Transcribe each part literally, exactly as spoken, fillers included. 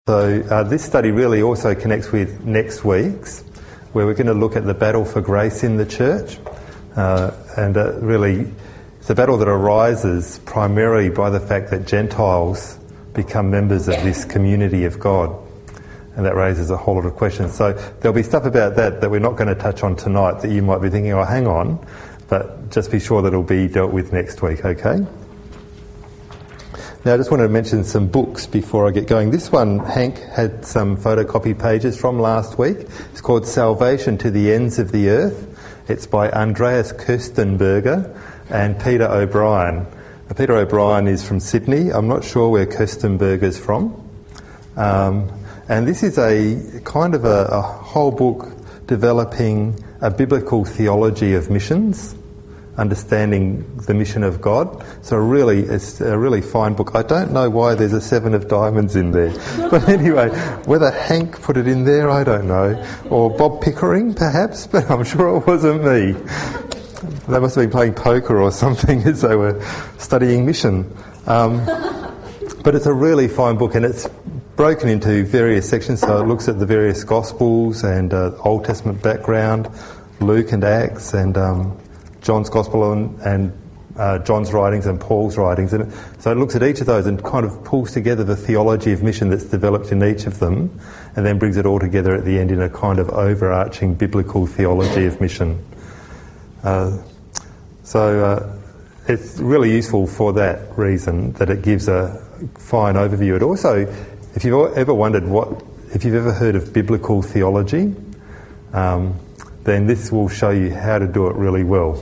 So uh, this study really also connects with next week's, where we're going to look at the battle for grace in the church. Uh, and uh, really, it's a battle that arises primarily by the fact that Gentiles become members of this community of God. And that raises a whole lot of questions. So there'll be stuff about that that we're not going to touch on tonight that you might be thinking, oh, hang on. But just be sure that it'll be dealt with next week, okay? Now, I just want to mention some books before I get going. This one, Hank had some photocopy pages from last week. It's called Salvation to the Ends of the Earth. It's by Andreas Kirstenberger and Peter O'Brien. Now, Peter O'Brien is from Sydney. I'm not sure where Kirstenberger's from. Um, and this is a kind of a, a whole book developing a biblical theology of missions, understanding the mission of God. So really, it's a really fine book. I don't know why there's a seven of diamonds in there. But anyway, whether Hank put it in there, I don't know. Or Bob Pickering, perhaps, but I'm sure it wasn't me. They must have been playing poker or something as they were studying mission. Um, but it's a really fine book, and it's broken into various sections. So it looks at the various Gospels and uh, Old Testament background, Luke and Acts, and Um, John's Gospel and, and uh, John's writings and Paul's writings. And so it looks at each of those and kind of pulls together the theology of mission that's developed in each of them, and then brings it all together at the end in a kind of overarching biblical theology of mission. Uh, so uh, it's really useful for that reason, that it gives a fine overview. It also, if you've ever wondered what, if you've ever heard of biblical theology, um, then this will show you how to do it really well.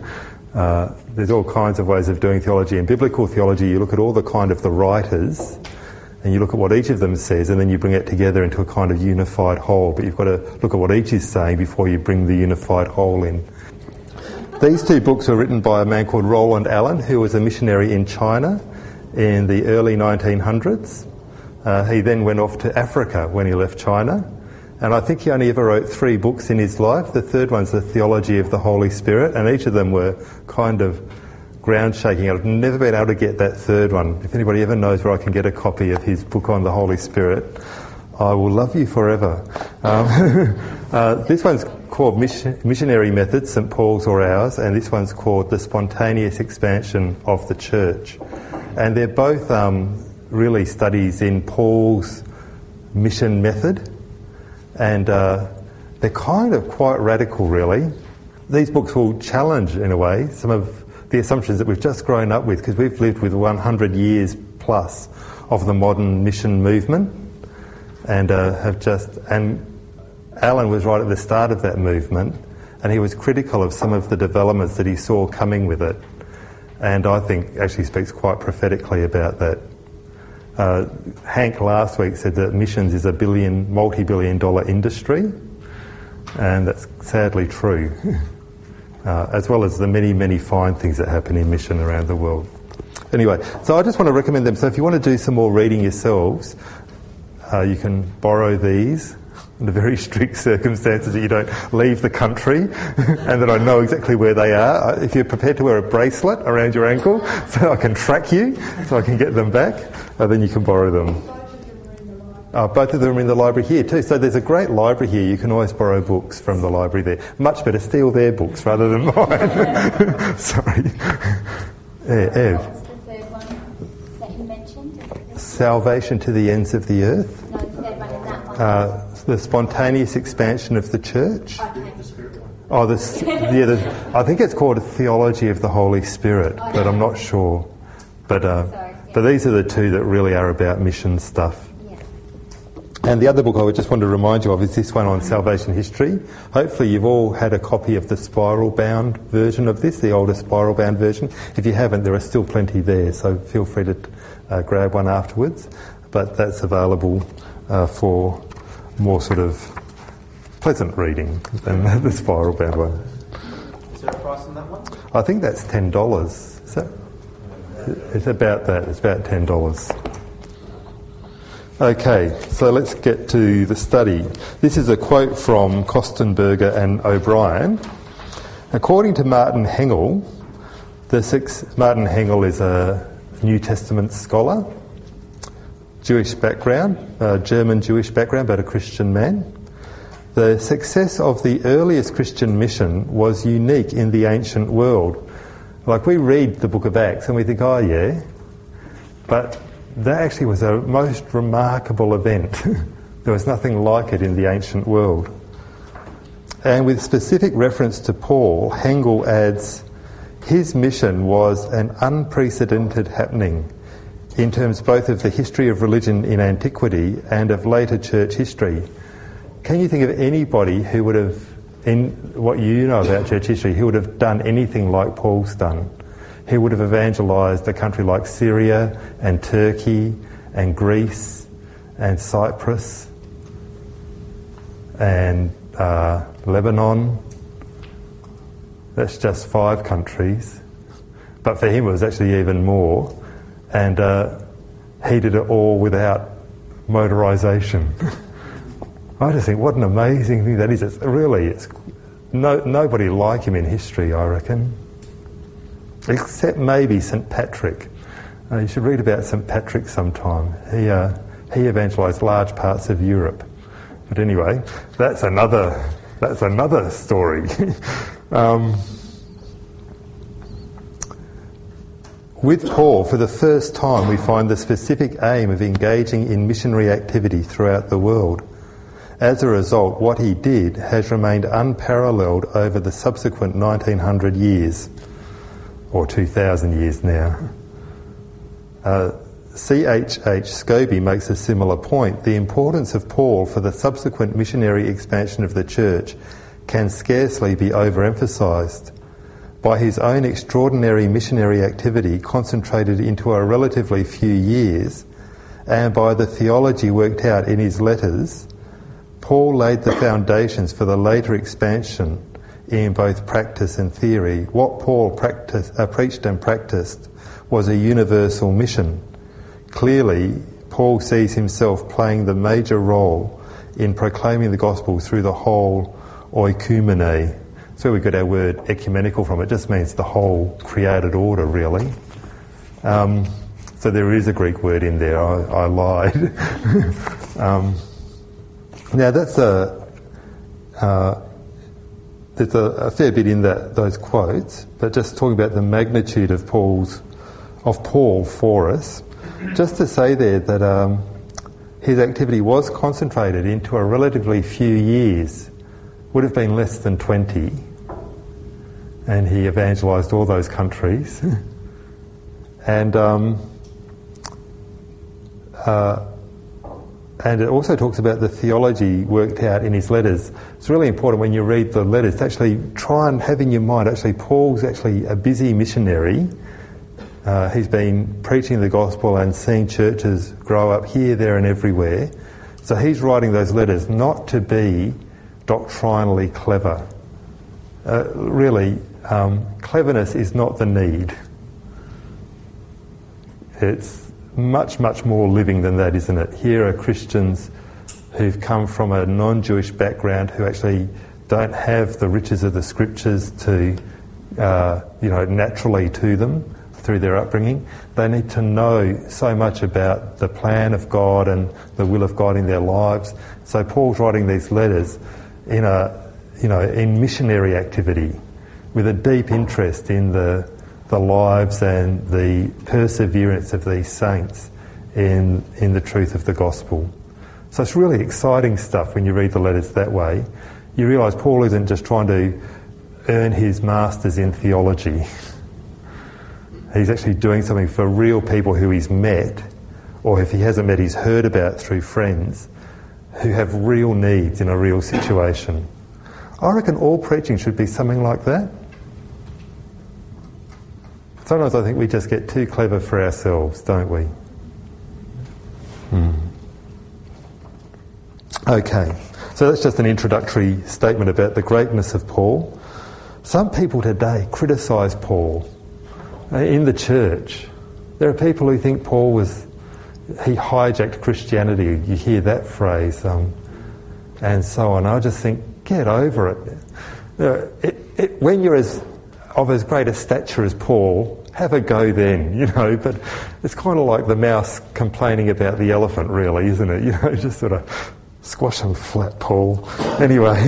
uh, there's all kinds of ways of doing theology. In biblical theology, you look at all the kind of the writers, and you look at what each of them says, and then you bring it together into a kind of unified whole. But you've got to look at what each is saying before you bring the unified whole in. These two books were written by a man called Roland Allen, who was a missionary in China in the early nineteen hundreds. Uh, he then went off to Africa when he left China. And I think he only ever wrote three books in his life. The third one's The Theology of the Holy Spirit, and each of them were kind of ground-shaking. I've never been able to get that third one. If anybody ever knows where I can get a copy of his book on the Holy Spirit, I will love you forever. Um, uh, this one's called Mission, Missionary Methods, Saint Paul's or Ours, and this one's called The Spontaneous Expansion of the Church. And they're both um, really studies in Paul's mission method. And uh, they're kind of quite radical, really. These books will challenge, in a way, some of the assumptions that we've just grown up with, because we've lived with one hundred years plus of the modern mission movement, and uh, have just... And Alan was right at the start of that movement, and he was critical of some of the developments that he saw coming with it. And I think actually speaks quite prophetically about that. Uh, Hank last week said that missions is a billion, multi-billion dollar industry, and that's sadly true, uh, as well as the many, many fine things that happen in mission around the world. Anyway, so I just want to recommend them. So if you want to do some more reading yourselves, uh, you can borrow these under very strict circumstances that you don't leave the country and that I know exactly where they are. If you're prepared to wear a bracelet around your ankle so I can track you, so I can get them back, uh, then you can borrow them. Uh, both of them are in the library here too. So there's a great library here. You can always borrow books from the library there. Much better steal their books rather than mine. Sorry. Yeah, Ev. What's the third one that you mentioned? Salvation to the Ends of the Earth. No, the third one in that one. Uh, the Spontaneous Expansion of the Church. Okay. Oh, this, yeah, the, I think it's called A Theology of the Holy Spirit, Okay. but I'm not sure. But uh, Sorry, yeah. but these are the two that really are about mission stuff. Yeah. And the other book I would just want to remind you of is this one on salvation history. Hopefully you've all had a copy of the spiral-bound version of this, the older spiral-bound version. If you haven't, there are still plenty there, so feel free to uh, grab one afterwards. But that's available uh, for more sort of pleasant reading than the spiral-bound one. Is there a price on that one? I think that's ten dollars. Is that? It's about that. It's about ten dollars. Okay, so let's get to the study. This is a quote from Kostenberger and O'Brien. According to Martin Hengel, the six, Martin Hengel is a New Testament scholar. Jewish background, uh, German Jewish background, but a Christian man. The success of the earliest Christian mission was unique in the ancient world. Like, we read the book of Acts and we think, oh yeah, but that actually was a most remarkable event. There was nothing like it in the ancient world. And with specific reference to Paul, Hengel adds, his mission was an unprecedented happening in terms both of the history of religion in antiquity and of later church history. Can you think of anybody who would have, in what you know about church history, who would have done anything like Paul's done? He would have evangelised a country like Syria and Turkey and Greece and Cyprus and uh, Lebanon. That's just five countries. But for him it was actually even more. And uh, he did it all without motorisation. I just think, what an amazing thing that is. It's really, it's no, nobody like him in history, I reckon. Except maybe Saint Patrick. Uh, you should read about Saint Patrick sometime. He uh, he evangelised large parts of Europe. But anyway, that's another that's another story. um, with Paul, for the first time, we find the specific aim of engaging in missionary activity throughout the world. As a result, what he did has remained unparalleled over the subsequent nineteen hundred years, or two thousand years now. Uh, C H H Scobie makes a similar point. The importance of Paul for the subsequent missionary expansion of the church can scarcely be overemphasised. By his own extraordinary missionary activity concentrated into a relatively few years, and by the theology worked out in his letters, Paul laid the foundations for the later expansion in both practice and theory. What Paul practiced, uh, preached and practiced was a universal mission. Clearly, Paul sees himself playing the major role in proclaiming the gospel through the whole oikumene. That's where we got our word ecumenical from. It just means the whole created order, really. Um, so there is a Greek word in there. I, I lied. um, Now that's a uh, there's a, a fair bit in that those quotes, but just talking about the magnitude of Paul's of Paul for us, just to say there that um, his activity was concentrated into a relatively few years, would have been less than twenty, and he evangelised all those countries, and. Um, uh, And it also talks about the theology worked out in his letters. It's really important when you read the letters to actually try and have in your mind, actually Paul's actually a busy missionary. Uh, he's been preaching the gospel and seeing churches grow up here, there and everywhere. So he's writing those letters not to be doctrinally clever. Uh, really, um, cleverness is not the need. It's much, much more living than that, isn't it? Here are Christians who've come from a non-Jewish background who actually don't have the riches of the scriptures to, uh, you know, naturally to them through their upbringing. They need to know so much about the plan of God and the will of God in their lives. So Paul's writing these letters in a, you know, in missionary activity with a deep interest in the the lives and the perseverance of these saints in in the truth of the gospel. So it's really exciting stuff when you read the letters that way. You realise Paul isn't just trying to earn his masters in theology. He's actually doing something for real people who he's met, or if he hasn't met, he's heard about through friends who have real needs in a real situation. I reckon all preaching should be something like that. Sometimes I think we just get too clever for ourselves, don't we? Hmm. Okay, so that's just an introductory statement about the greatness of Paul. Some people today criticise Paul in the church. There are people who think Paul was, he hijacked Christianity. You hear that phrase, um, and so on. I just think, get over it. Uh, it, it when you're as of as great a stature as Paul, have a go then, you know. But it's kind of like the mouse complaining about the elephant, really, isn't it? You know, just sort of squash them flat, Paul. Anyway,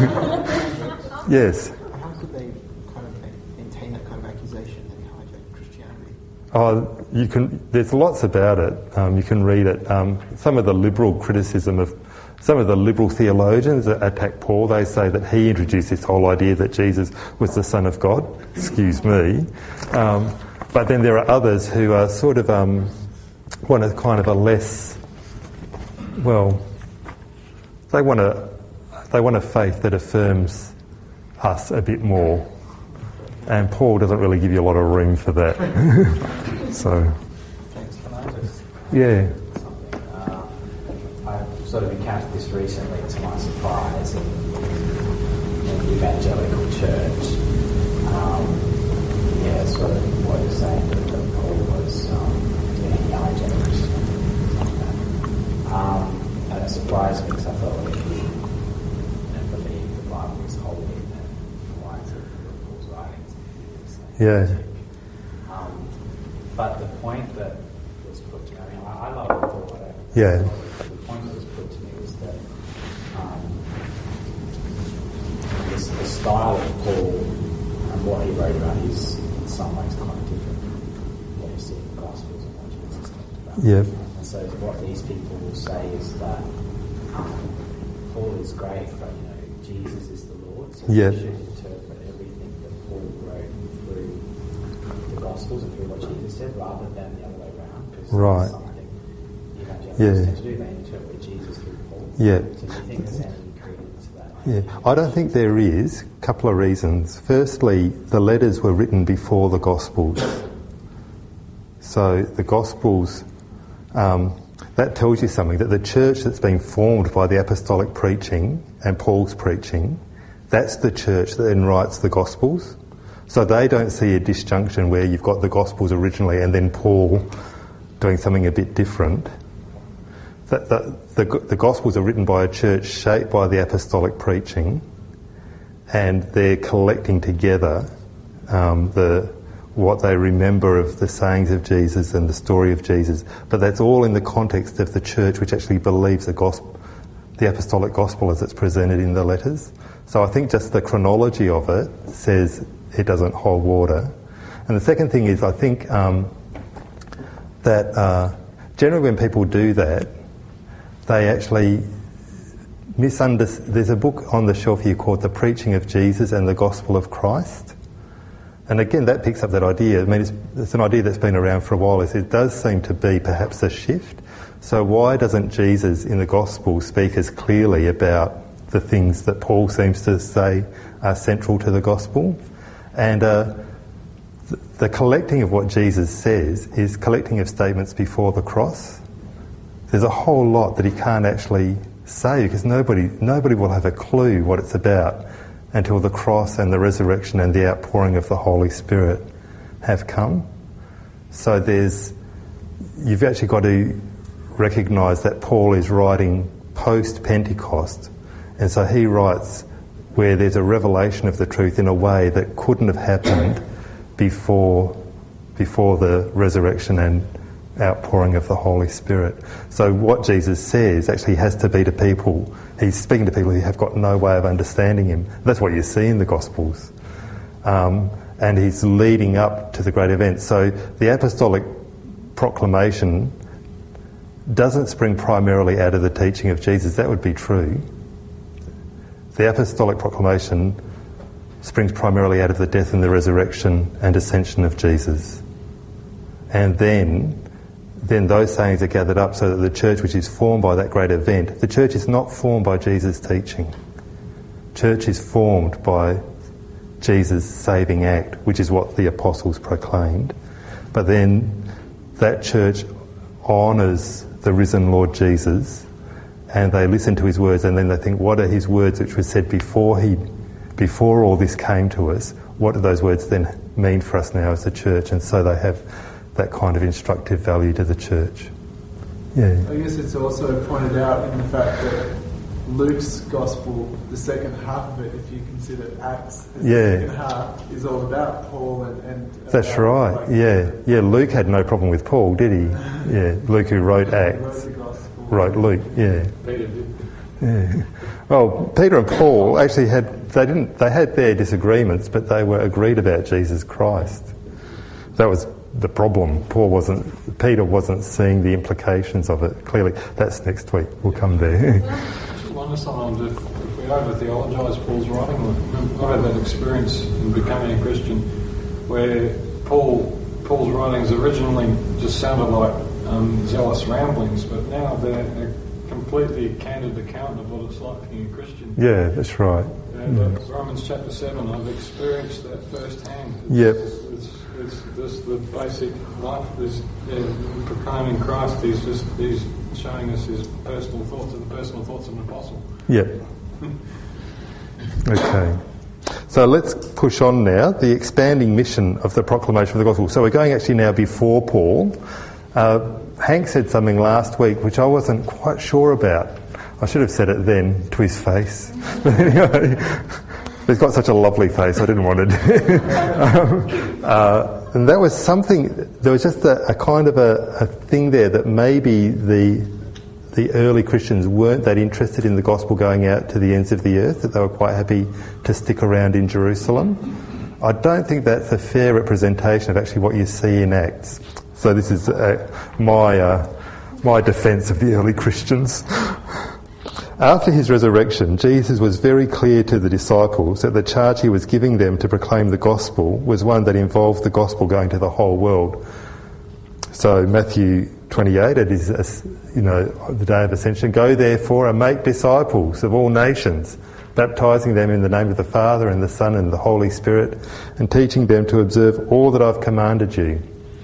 yes. How could they kind of maintain that kind of accusation that he hijacked Christianity? Oh, you can. There's lots about it. Um, you can read it. Um, some of the liberal criticism of some of the liberal theologians that attack Paul, they say that he introduced this whole idea that Jesus was the Son of God. Excuse me. Um, but then there are others who are sort of um, want a kind of a less, well, they want a they want a faith that affirms us a bit more. And Paul doesn't really give you a lot of room for that. So, thanks. Can I just yeah. something? Uh, I've sort of encountered this recently, to my surprise, in, in the evangelical church. Um, yeah, sort of what you're saying, that, that Paul was um, yeah, he hijacked Christianity like that. Um, and it surprised me because I thought, well, if you, you know, believe the Bible is holy, then why is it Paul's writings? Yeah. Um, but the point that was put to me, I mean, I, I love Paul, whatever. Yeah. The point that was put to me was that um, this, the style of Paul and what he wrote about is in some ways kind of different from what you see in the Gospels and what Jesus talked about. Yep. And so what these people will say is that um, Paul is great, but you know, Jesus is the Lord, so Yep. we should interpret everything that Paul wrote through the Gospels and through what Jesus said, rather than the other way around. Because Right. that's something the evangelicals Yeah. tend to do. They interpret Jesus through Paul. Yeah. So do you think there's any credence to that? Yeah, I don't think there is. A couple of reasons. Firstly, the letters were written before the Gospels. So the Gospels, um, that tells you something, that the church that's been formed by the apostolic preaching and Paul's preaching, that's the church that then writes the Gospels. So they don't see a disjunction where you've got the Gospels originally and then Paul doing something a bit different. The, the, the, the Gospels are written by a church shaped by the apostolic preaching, and they're collecting together um, the what they remember of the sayings of Jesus and the story of Jesus. But that's all in the context of the church which actually believes the gospel, the apostolic gospel as it's presented in the letters. So I think just the chronology of it says it doesn't hold water. And the second thing is, I think um, that uh, generally when people do that, they actually misunderstand. There's a book on the shelf here called The Preaching of Jesus and the Gospel of Christ. And again, that picks up that idea. I mean, it's, it's an idea that's been around for a while. Is it does seem to be perhaps a shift. So why doesn't Jesus in the Gospel speak as clearly about the things that Paul seems to say are central to the Gospel? And uh, the, the collecting of what Jesus says is collecting of statements before the cross. There's a whole lot that he can't actually say because nobody nobody will have a clue what it's about until the cross and the resurrection and the outpouring of the Holy Spirit have come. So there's you've actually got to recognise that Paul is writing post-Pentecost, and so he writes where there's a revelation of the truth in a way that couldn't have happened before before the resurrection and outpouring of the Holy Spirit. So what Jesus says actually has to be to people, he's speaking to people who have got no way of understanding him. That's what you see in the Gospels. Um, and he's leading up to the great event. So the apostolic proclamation doesn't spring primarily out of the teaching of Jesus. That would be true. The apostolic proclamation springs primarily out of the death and the resurrection and ascension of Jesus. And then then those sayings are gathered up so that the church which is formed by that great event, the church is not formed by Jesus' teaching. Church is formed by Jesus' saving act, which is what the apostles proclaimed. But then that church honours the risen Lord Jesus, and they listen to his words, and then they think, what are his words which were said before he, before all this came to us? What do those words then mean for us now as a church? And so they have that kind of instructive value to the church. Yeah. I guess it's also pointed out in the fact that Luke's gospel, the second half of it, if you consider Acts, as Yeah. the second half is all about Paul and. and That's about, right. like, Yeah, yeah. Luke had no problem with Paul, did he? Yeah, Luke who wrote He wrote Acts, the gospel. wrote Luke. Yeah. Peter did. Yeah. Well, Peter and Paul actually had they didn't they had their disagreements, but they were agreed about Jesus Christ. That was the problem. Paul wasn't. Peter wasn't seeing the implications of it clearly. That's next week. We'll come there. I just wonder sometimes if, if we over-theologise Paul's writing. I had that experience in becoming a Christian where Paul Paul's writings originally just sounded like um, zealous ramblings, but now they're a completely candid account of what it's like being a Christian. Yeah, that's right. And uh, Romans chapter seven, I've experienced that firsthand. It's, Yep. It's, it's just the basic life. Is yeah, proclaiming Christ. He's just he's showing us his personal thoughts and the personal thoughts of an apostle. Yep. Okay. So let's push on now. The expanding mission of the proclamation of the gospel. So we're going actually now before Paul. Uh, Hank said something last week which I wasn't quite sure about. I should have said it then to his face. But anyway, he's got such a lovely face, I didn't want to. um, uh, and that was something, there was just a, a kind of a, a thing there that maybe the the early Christians weren't that interested in the gospel going out to the ends of the earth, that they were quite happy to stick around in Jerusalem. I don't think that's a fair representation of actually what you see in Acts. So this is uh, my uh, my defence of the early Christians. After his resurrection, Jesus was very clear to the disciples that the charge he was giving them to proclaim the gospel was one that involved the gospel going to the whole world. So Matthew twenty-eight, it is, you know, the day of ascension, go therefore and make disciples of all nations, baptising them in the name of the Father and the Son and the Holy Spirit, and teaching them to observe all that I've commanded you.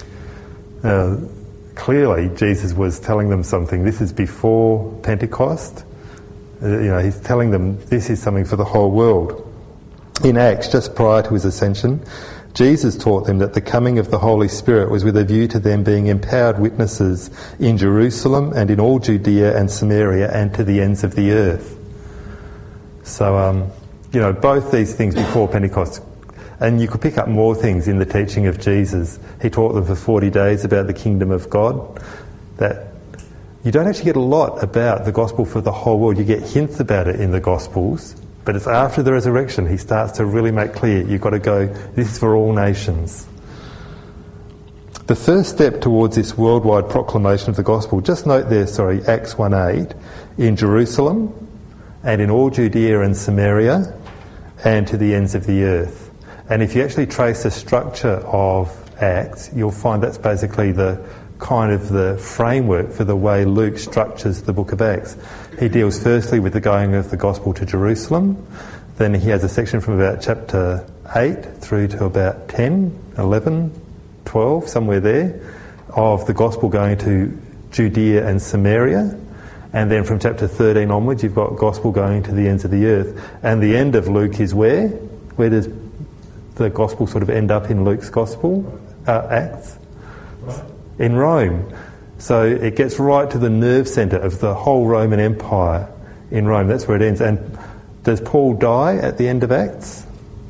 Uh, clearly, Jesus was telling them something. This is before Pentecost. Uh, you know, he's telling them this is something for the whole world. In Acts, just prior to his ascension, Jesus taught them that the coming of the Holy Spirit was with a view to them being empowered witnesses in Jerusalem and in all Judea and Samaria and to the ends of the earth. So, um, you know, both these things before Pentecost. And you could pick up more things in the teaching of Jesus. He taught them for forty days about the kingdom of God. That you don't actually get a lot about the gospel for the whole world. You get hints about it in the Gospels. But it's after the resurrection he starts to really make clear you've got to go, this is for all nations. The first step towards this worldwide proclamation of the gospel, just note there, sorry, Acts one eight, in Jerusalem and in all Judea and Samaria and to the ends of the earth. And if you actually trace the structure of Acts, you'll find that's basically the kind of the framework for the way Luke structures the book of Acts. He deals firstly with the going of the gospel to Jerusalem, then he has a section from about chapter eight through to about ten, eleven, twelve, somewhere there, of the gospel going to Judea and Samaria, and then from chapter thirteen onwards you've got gospel going to the ends of the earth. And the end of Luke is where? Where does the gospel sort of end up in Luke's gospel? Uh, Acts? In Rome. So it gets right to the nerve centre of the whole Roman Empire in Rome. That's where it ends. And does Paul die at the end of Acts?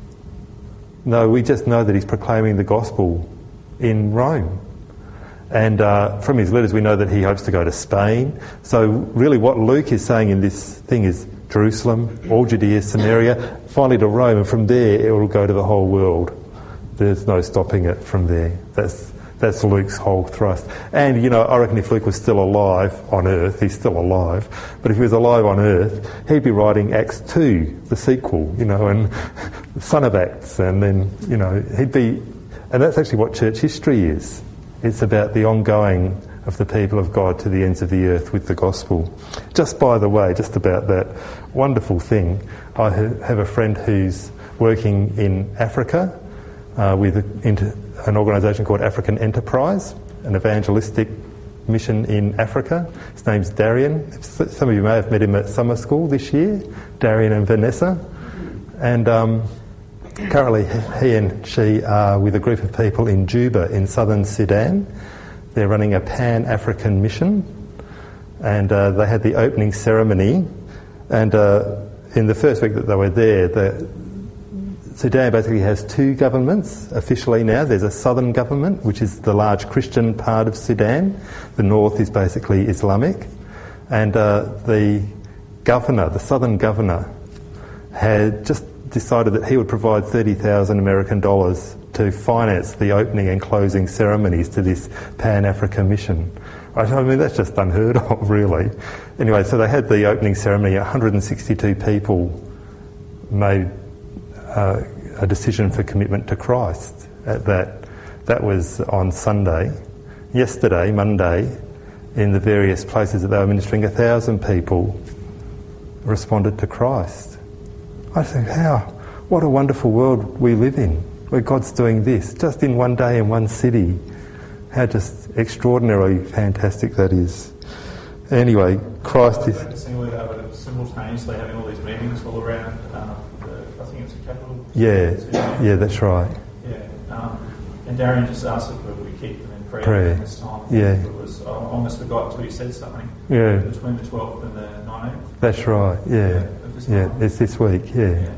No, we just know that he's proclaiming the gospel in Rome. And uh, from his letters we know that he hopes to go to Spain. So really what Luke is saying in this thing is Jerusalem, all Judea, Samaria, finally to Rome, and from there it will go to the whole world. There's no stopping it from there. That's That's Luke's whole thrust. And, you know, I reckon if Luke was still alive on earth, he's still alive, but if he was alive on earth, he'd be writing Acts two, the sequel, you know, and Son of Acts, and then, you know, he'd be... And that's actually what church history is. It's about the ongoing of the people of God to the ends of the earth with the gospel. Just by the way, just about that wonderful thing, I have a friend who's working in Africa uh, with a, into, an organisation called African Enterprise, an evangelistic mission in Africa. His name's Darian. Some of you may have met him at summer school this year, Darian and Vanessa. And um, currently he and she are with a group of people in Juba in southern Sudan. They're running a Pan-African mission, and uh, they had the opening ceremony And uh, in the first week that they were there, the, Sudan basically has two governments officially now. There's a southern government, which is the large Christian part of Sudan. The north is basically Islamic. And uh, the governor, the southern governor, had just decided that he would provide thirty thousand American dollars to finance the opening and closing ceremonies to this Pan-Africa mission. I mean, that's just unheard of, really. Anyway, so they had the opening ceremony. one hundred sixty-two people made uh, a decision for commitment to Christ at that. That was on Sunday. Yesterday, Monday, in the various places that they were ministering, a thousand people responded to Christ. I think, how, what a wonderful world we live in, where God's doing this, just in one day in one city. How just extraordinarily fantastic that is. Anyway, Christ is... Interestingly, they were simultaneously having all these meetings all around, um, the, I think it's the capital. Yeah, yeah, that's right. Yeah, um, and Darian just asked if we keep them in prayer, prayer. this time. Yeah. It was, I almost forgot until you said something. Yeah. Between the twelfth and the nineteenth. That's right, yeah. Yeah, yeah, it's this week, yeah. yeah.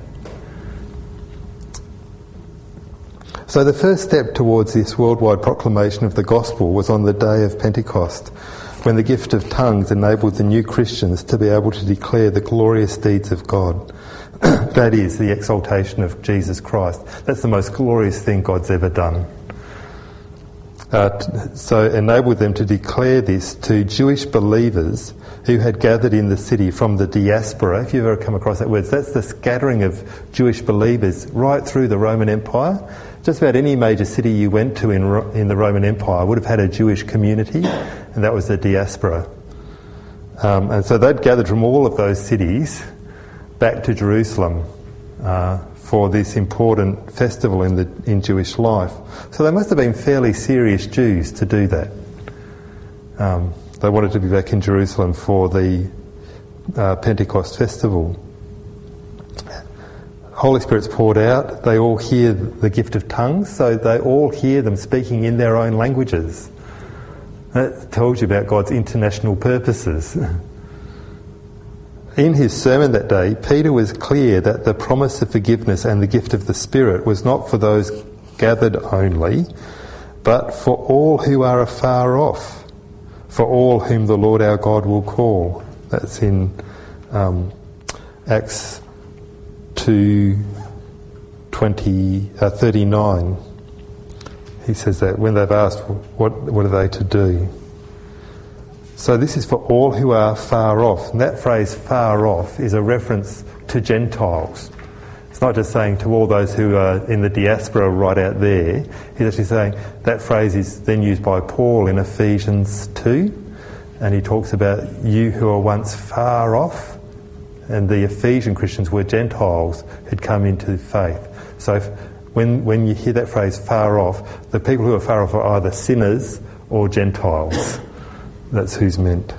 So the first step towards this worldwide proclamation of the gospel was on the day of Pentecost, when the gift of tongues enabled the new Christians to be able to declare the glorious deeds of God. That is, the exaltation of Jesus Christ. That's the most glorious thing God's ever done. Uh, so enabled them to declare this to Jewish believers who had gathered in the city from the diaspora. If you've ever come across that word, that's the scattering of Jewish believers right through the Roman Empire. Just about any major city you went to in, in the Roman Empire would have had a Jewish community, and that was the diaspora. Um, and so they'd gathered from all of those cities back to Jerusalem uh, for this important festival in the in Jewish life. So they must have been fairly serious Jews to do that. Um, they wanted to be back in Jerusalem for the uh, Pentecost festival. Holy Spirit's poured out. They all hear the gift of tongues, so they all hear them speaking in their own languages. That tells you about God's international purposes. In his sermon that day, Peter was clear that the promise of forgiveness and the gift of the Spirit was not for those gathered only, but for all who are afar off, for all whom the Lord our God will call. That's in um, Acts two twenty, uh, thirty-nine. He says that when they've asked what what are they to do. So this is for all who are far off. And that phrase far off is a reference to Gentiles. It's not just saying to all those who are in the diaspora right out there. He's actually saying that phrase is then used by Paul in Ephesians two, and he talks about you who are once far off. And the Ephesian Christians were Gentiles who'd come into faith. So if, when when you hear that phrase far off, the people who are far off are either sinners or Gentiles. That's who's meant.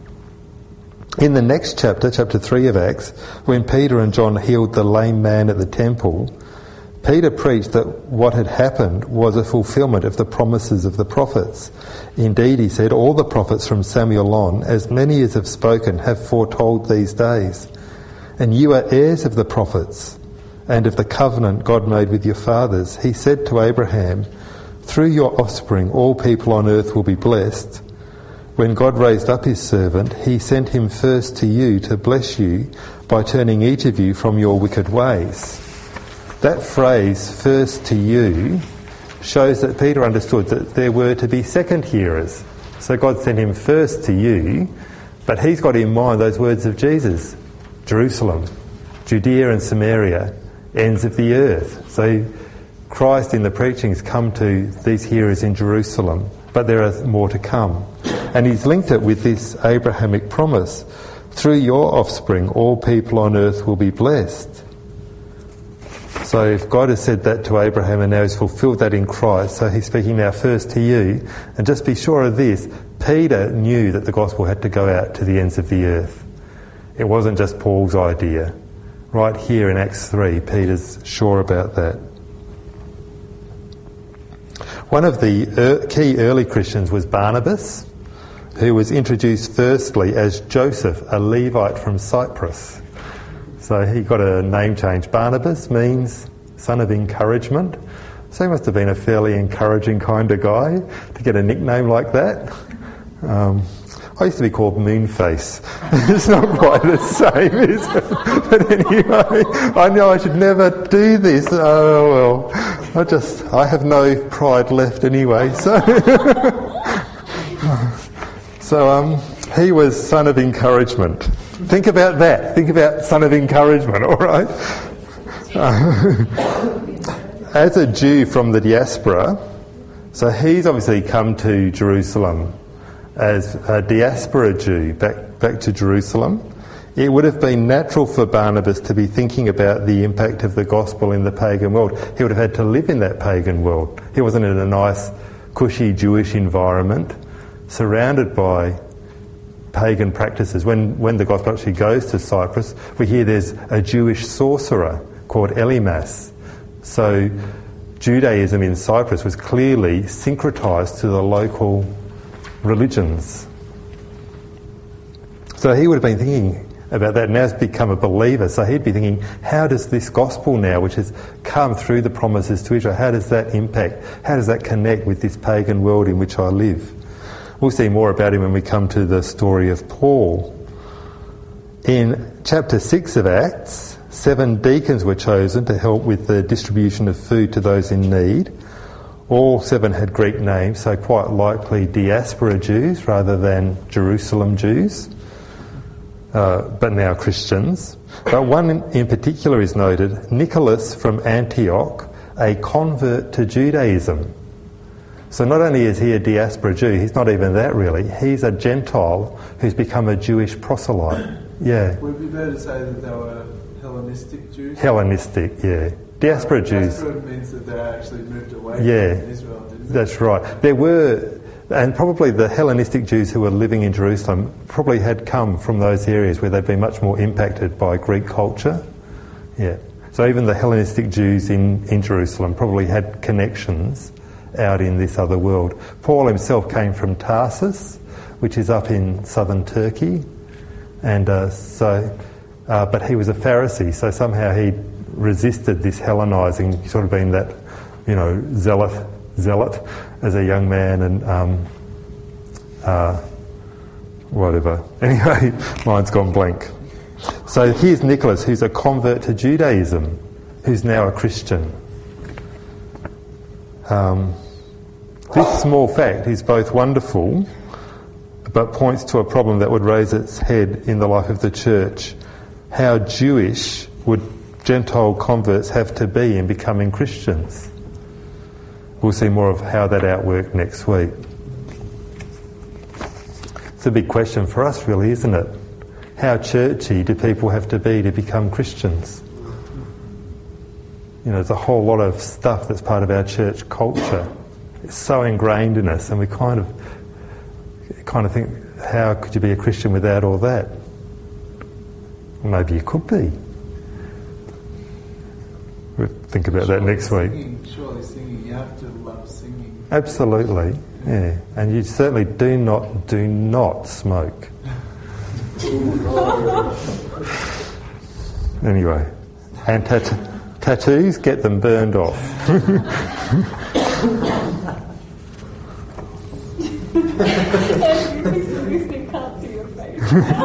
In the next chapter, chapter three of Acts, when Peter and John healed the lame man at the temple, Peter preached that what had happened was a fulfilment of the promises of the prophets. Indeed, he said, all the prophets from Samuel on, as many as have spoken, have foretold these days. And you are heirs of the prophets and of the covenant God made with your fathers. He said to Abraham, through your offspring all people on earth will be blessed. When God raised up his servant, he sent him first to you to bless you by turning each of you from your wicked ways. That phrase, first to you, shows that Peter understood that there were to be second hearers. So God sent him first to you, but he's got in mind those words of Jesus, Jerusalem, Judea and Samaria, ends of the earth. So Christ in the preachings come to these hearers in Jerusalem, but there are more to come. And he's linked it with this Abrahamic promise. Through your offspring, all people on earth will be blessed. So if God has said that to Abraham and now he's fulfilled that in Christ, so he's speaking now first to you. And just be sure of this, Peter knew that the gospel had to go out to the ends of the earth. It wasn't just Paul's idea. Right here in Acts three, Peter's sure about that. One of the er- key early Christians was Barnabas, who was introduced firstly as Joseph, a Levite from Cyprus. So he got a name change. Barnabas means son of encouragement. So he must have been a fairly encouraging kind of guy to get a nickname like that. Um, I used to be called Moonface. It's not quite the same, is it? But anyway, I know I should never do this. Oh well, I just, I have no pride left anyway. So, so um, he was son of encouragement. Think about that. Think about son of encouragement, all right? Uh, as a Jew from the diaspora, so he's obviously come to Jerusalem as a diaspora Jew back, back to Jerusalem. It would have been natural for Barnabas to be thinking about the impact of the gospel in the pagan world. He would have had to live in that pagan world. He wasn't in a nice, cushy Jewish environment surrounded by pagan practices. When, when the gospel actually goes to Cyprus, we hear there's a Jewish sorcerer called Elymas. So Judaism in Cyprus was clearly syncretised to the local religions. So he would have been thinking about that. Now he's become a believer, so he'd be thinking, how does this gospel now, which has come through the promises to Israel, how does that impact, how does that connect with this pagan world in which I live? We'll see more about him when we come to the story of Paul. In chapter six of Acts, seven deacons were chosen to help with the distribution of food to those in need. All seven had Greek names, so quite likely diaspora Jews rather than Jerusalem Jews, uh, but now Christians. But one in, in particular is noted, Nicholas from Antioch, a convert to Judaism. So not only is he a diaspora Jew, he's not even that really, he's a Gentile who's become a Jewish proselyte. Yeah. Would it be better to say that they were Hellenistic Jews? Hellenistic, yeah. Diaspora Jews. Diaspora means that they actually moved away yeah, from Israel, didn't they? That's right. There were, and probably the Hellenistic Jews who were living in Jerusalem probably had come from those areas where they'd been much more impacted by Greek culture. Yeah. So even the Hellenistic Jews in, in Jerusalem probably had connections out in this other world. Paul himself came from Tarsus, which is up in southern Turkey, and uh, so, uh, but he was a Pharisee, so somehow he resisted this Hellenizing, sort of being that, you know, zealot, zealot as a young man, and um, uh, whatever. Anyway, mine's gone blank. So here's Nicholas, who's a convert to Judaism, who's now a Christian. Um, this small fact is both wonderful, but points to a problem that would raise its head in the life of the church. How Jewish would Gentile converts have to be in becoming Christians? We'll see more of how that outworked next week. It's a big question for us really, isn't it? How churchy do people have to be to become Christians? You know, there's a whole lot of stuff that's part of our church culture. It's so ingrained in us, and we kind of kind of think, how could you be a Christian without all that? Well, maybe you could be. We'll think about surely that next singing, week. Surely singing, you have to love singing. Absolutely, yeah. And you certainly do not, do not smoke. Anyway, and tat- tattoos, get them burned off. Can't see your face.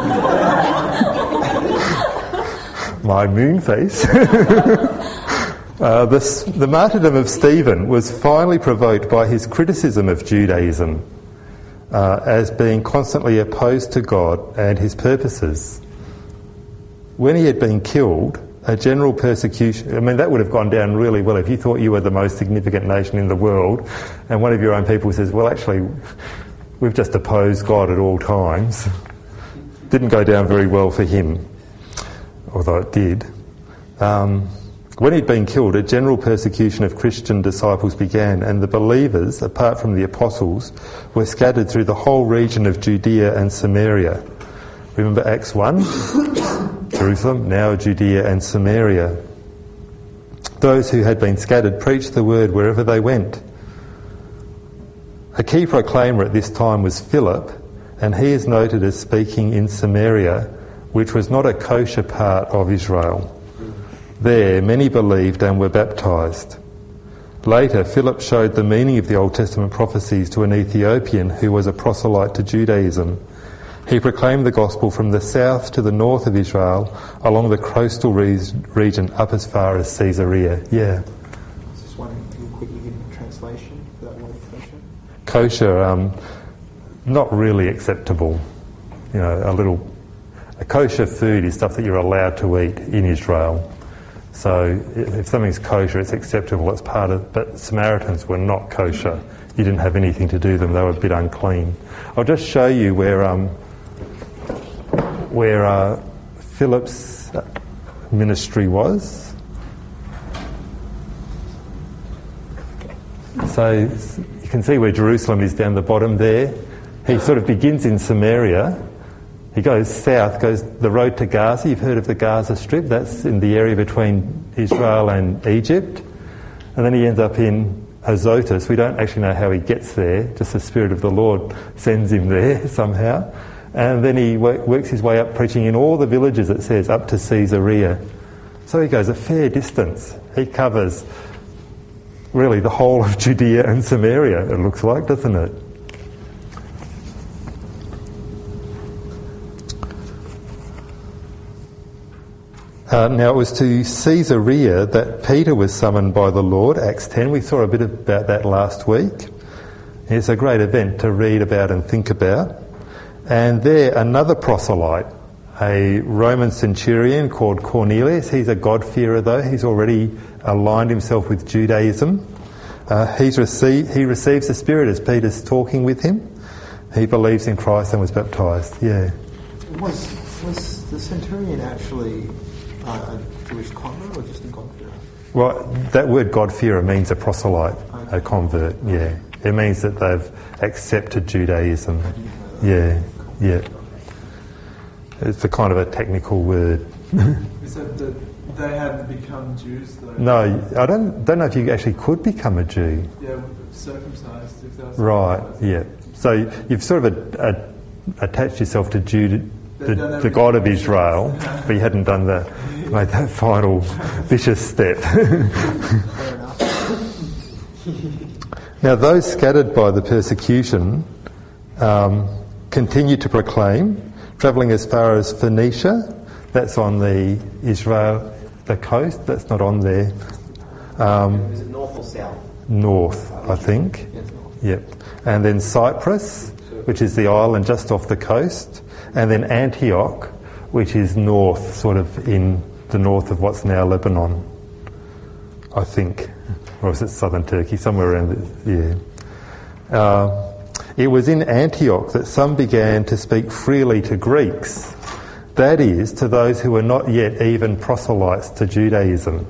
My moon face. uh, this, the martyrdom of Stephen was finally provoked by his criticism of Judaism uh, as being constantly opposed to God and his purposes. When he had been killed, a general persecution, I mean, that would have gone down really well if you thought you were the most significant nation in the world and one of your own people says, well, actually, we've just opposed God at all times. Didn't go down very well for him, although it did. Um, when he'd been killed, a general persecution of Christian disciples began, and the believers, apart from the apostles, were scattered through the whole region of Judea and Samaria. Remember Acts one? Jerusalem, now Judea and Samaria. Those who had been scattered preached the word wherever they went. A key proclaimer at this time was Philip, and he is noted as speaking in Samaria, which was not a kosher part of Israel. There many believed and were baptised. Later, Philip showed the meaning of the Old Testament prophecies to an Ethiopian who was a proselyte to Judaism. He proclaimed the gospel from the south to the north of Israel, along the coastal re- region up as far as Caesarea. Yeah. Just one real quickly give a translation for that word kosher. Kosher, um, not really acceptable. You know, a little... A kosher food is stuff that you're allowed to eat in Israel. So if something's kosher, it's acceptable, it's part of... But Samaritans were not kosher. You didn't have anything to do with them. They were a bit unclean. I'll just show you where um, where uh, Philip's ministry was. So you can see where Jerusalem is down the bottom there. He sort of begins in Samaria. He goes south, goes the road to Gaza. You've heard of the Gaza Strip. That's in the area between Israel and Egypt. And then he ends up in Azotus. We don't actually know how he gets there. Just the Spirit of the Lord sends him there somehow. And then he work, works his way up, preaching in all the villages, it says, up to Caesarea. So he goes a fair distance. He covers really the whole of Judea and Samaria, it looks like, doesn't it? Uh, now it was to Caesarea that Peter was summoned by the Lord, Acts ten. We saw a bit about that last week. It's a great event to read about and think about. And there another proselyte, a Roman centurion called Cornelius. He's a God-fearer though. He's already aligned himself with Judaism. Uh, he's received, he receives the Spirit as Peter's talking with him. He believes in Christ and was baptised. Yeah. Was, was the centurion actually... Uh, a Jewish convert or just a God-fearer? Well, that word God-fearer means a proselyte, okay. A convert, yeah. It means that they've accepted Judaism. Yeah, yeah. It's a kind of a technical word. You said that they hadn't become Jews, though? No, I don't don't know if you actually could become a Jew. Yeah, circumcised. If that was right, yeah. So you've sort of a, a, attached yourself to Jude, the, the God of Israel, but you hadn't done the made that final vicious step. Now, those scattered by the persecution um, continued to proclaim, travelling as far as Phoenicia. That's on the Israel, the coast. That's not on there. Um, Is it north or south? North, I think. Yes, north. Yep. And then Cyprus, which is the island just off the coast. And then Antioch, which is north, sort of in the north of what's now Lebanon, I think. Or is it southern Turkey? Somewhere around there, yeah. Uh, it was in Antioch that some began to speak freely to Greeks. That is, to those who were not yet even proselytes to Judaism.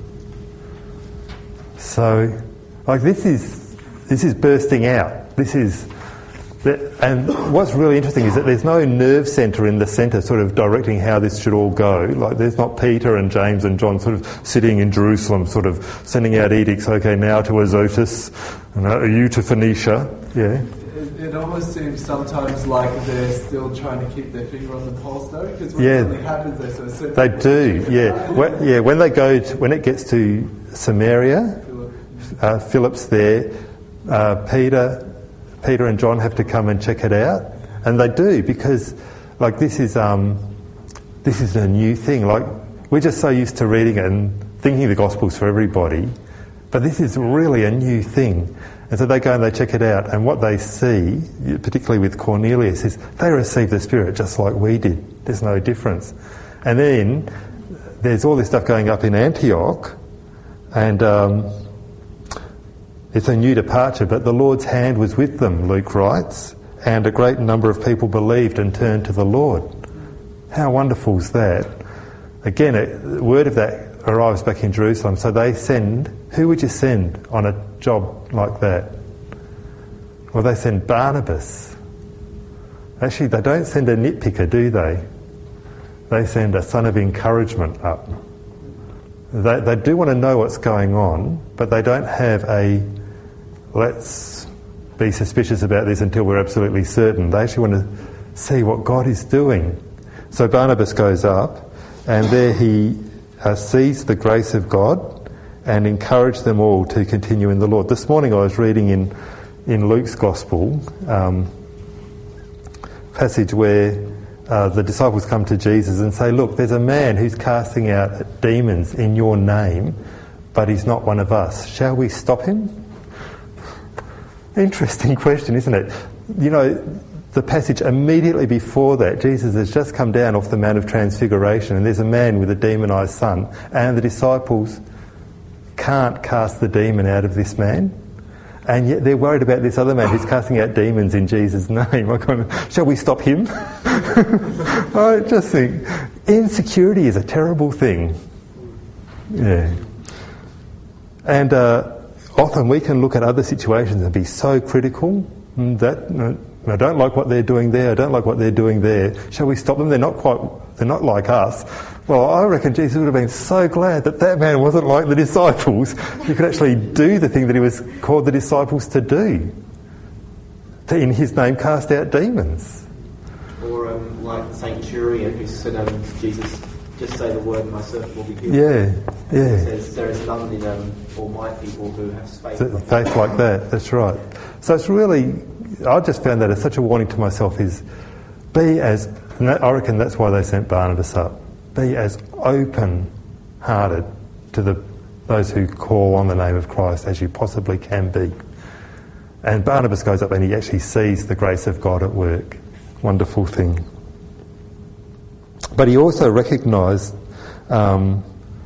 So, like, this is this is bursting out. This is... And what's really interesting is that there's no nerve centre in the centre sort of directing how this should all go. Like, there's not Peter and James and John sort of sitting in Jerusalem sort of sending out edicts, okay, now to Azotus, and are you to Phoenicia? Yeah. It, it almost seems sometimes like they're still trying to keep their finger on the pulse, though, because when yeah. something happens, they sort of sit They do, yeah. When, yeah, when they go, to, when it gets to Samaria, uh, Philip's there, uh, Peter... Peter and John have to come and check it out, and they do, because like this is um, this is a new thing. Like, we're just so used to reading it and thinking the gospel's for everybody, but this is really a new thing. And so they go and they check it out, and what they see, particularly with Cornelius, is they receive the Spirit just like we did. There's no difference. And then there's all this stuff going up in Antioch, and um, it's a new departure, but the Lord's hand was with them, Luke writes, and a great number of people believed and turned to the Lord. How wonderful is that? Again, a word of that arrives back in Jerusalem, so they send, who would you send on a job like that? Well, they send Barnabas. Actually, they don't send a nitpicker, do they? They send a son of encouragement up. They, they do want to know what's going on, but they don't have a let's be suspicious about this until we're absolutely certain. They actually want to see what God is doing. So Barnabas goes up, and there he uh, sees the grace of God and encouraged them all to continue in the Lord. This morning I was reading in, in Luke's Gospel, um, passage where uh, the disciples come to Jesus and say, look, there's a man who's casting out demons in your name, but he's not one of us. Shall we stop him? Interesting question, isn't it? You know, the passage immediately before that, Jesus has just come down off the Mount of Transfiguration, and there's a man with a demonised son, and the disciples can't cast the demon out of this man, and yet they're worried about this other man who's casting out demons in Jesus' name. I kind of, shall we stop him? I just think insecurity is a terrible thing. Yeah. And uh, often we can look at other situations and be so critical that uh, I don't like what they're doing there, I don't like what they're doing there. Shall we stop them? They're not quite, they're not like us. Well, I reckon Jesus would have been so glad that that man wasn't like the disciples. He could actually do the thing that he was called the disciples to do. To, in his name, cast out demons. Or um, like the centurion who said, um, Jesus, just say the word and my servant will be healed. Yeah, yeah. It says there is none in um, all my people who have faith. So, like faith like that, that's right. So it's really, I just found that as such a warning to myself is be as, and that, I reckon that's why they sent Barnabas up. Be as open-hearted to the those who call on the name of Christ as you possibly can be. And Barnabas goes up and he actually sees the grace of God at work. Wonderful thing. But he also recognised um,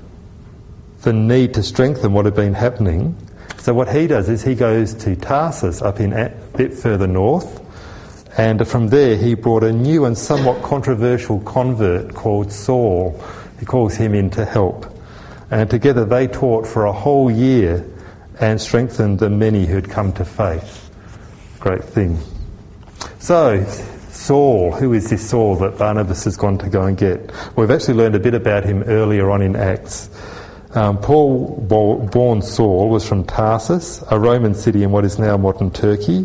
the need to strengthen what had been happening. So what he does is he goes to Tarsus up in a bit further north, and from there he brought a new and somewhat controversial convert called Saul. He calls him in to help. And together they taught for a whole year and strengthened the many who'd come to faith. Great thing. So, Saul, who is this Saul that Barnabas has gone to go and get? We've actually learned a bit about him earlier on in Acts. Um, Paul, born Saul, was from Tarsus, a Roman city in what is now modern Turkey,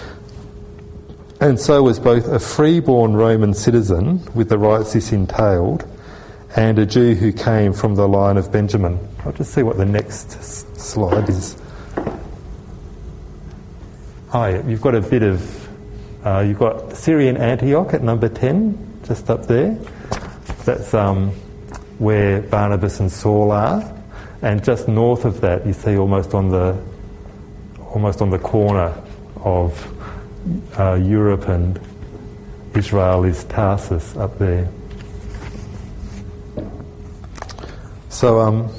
and so was both a free-born Roman citizen with the rights this entailed and a Jew who came from the line of Benjamin. I'll just see what the next s- slide is. Oh, yeah, you've got a bit of... Uh, you've got Syrian Antioch at number ten, just up there. That's um, where Barnabas and Saul are. And just north of that, you see almost on the almost on the corner of uh, Europe and Israel is Tarsus up there. So um,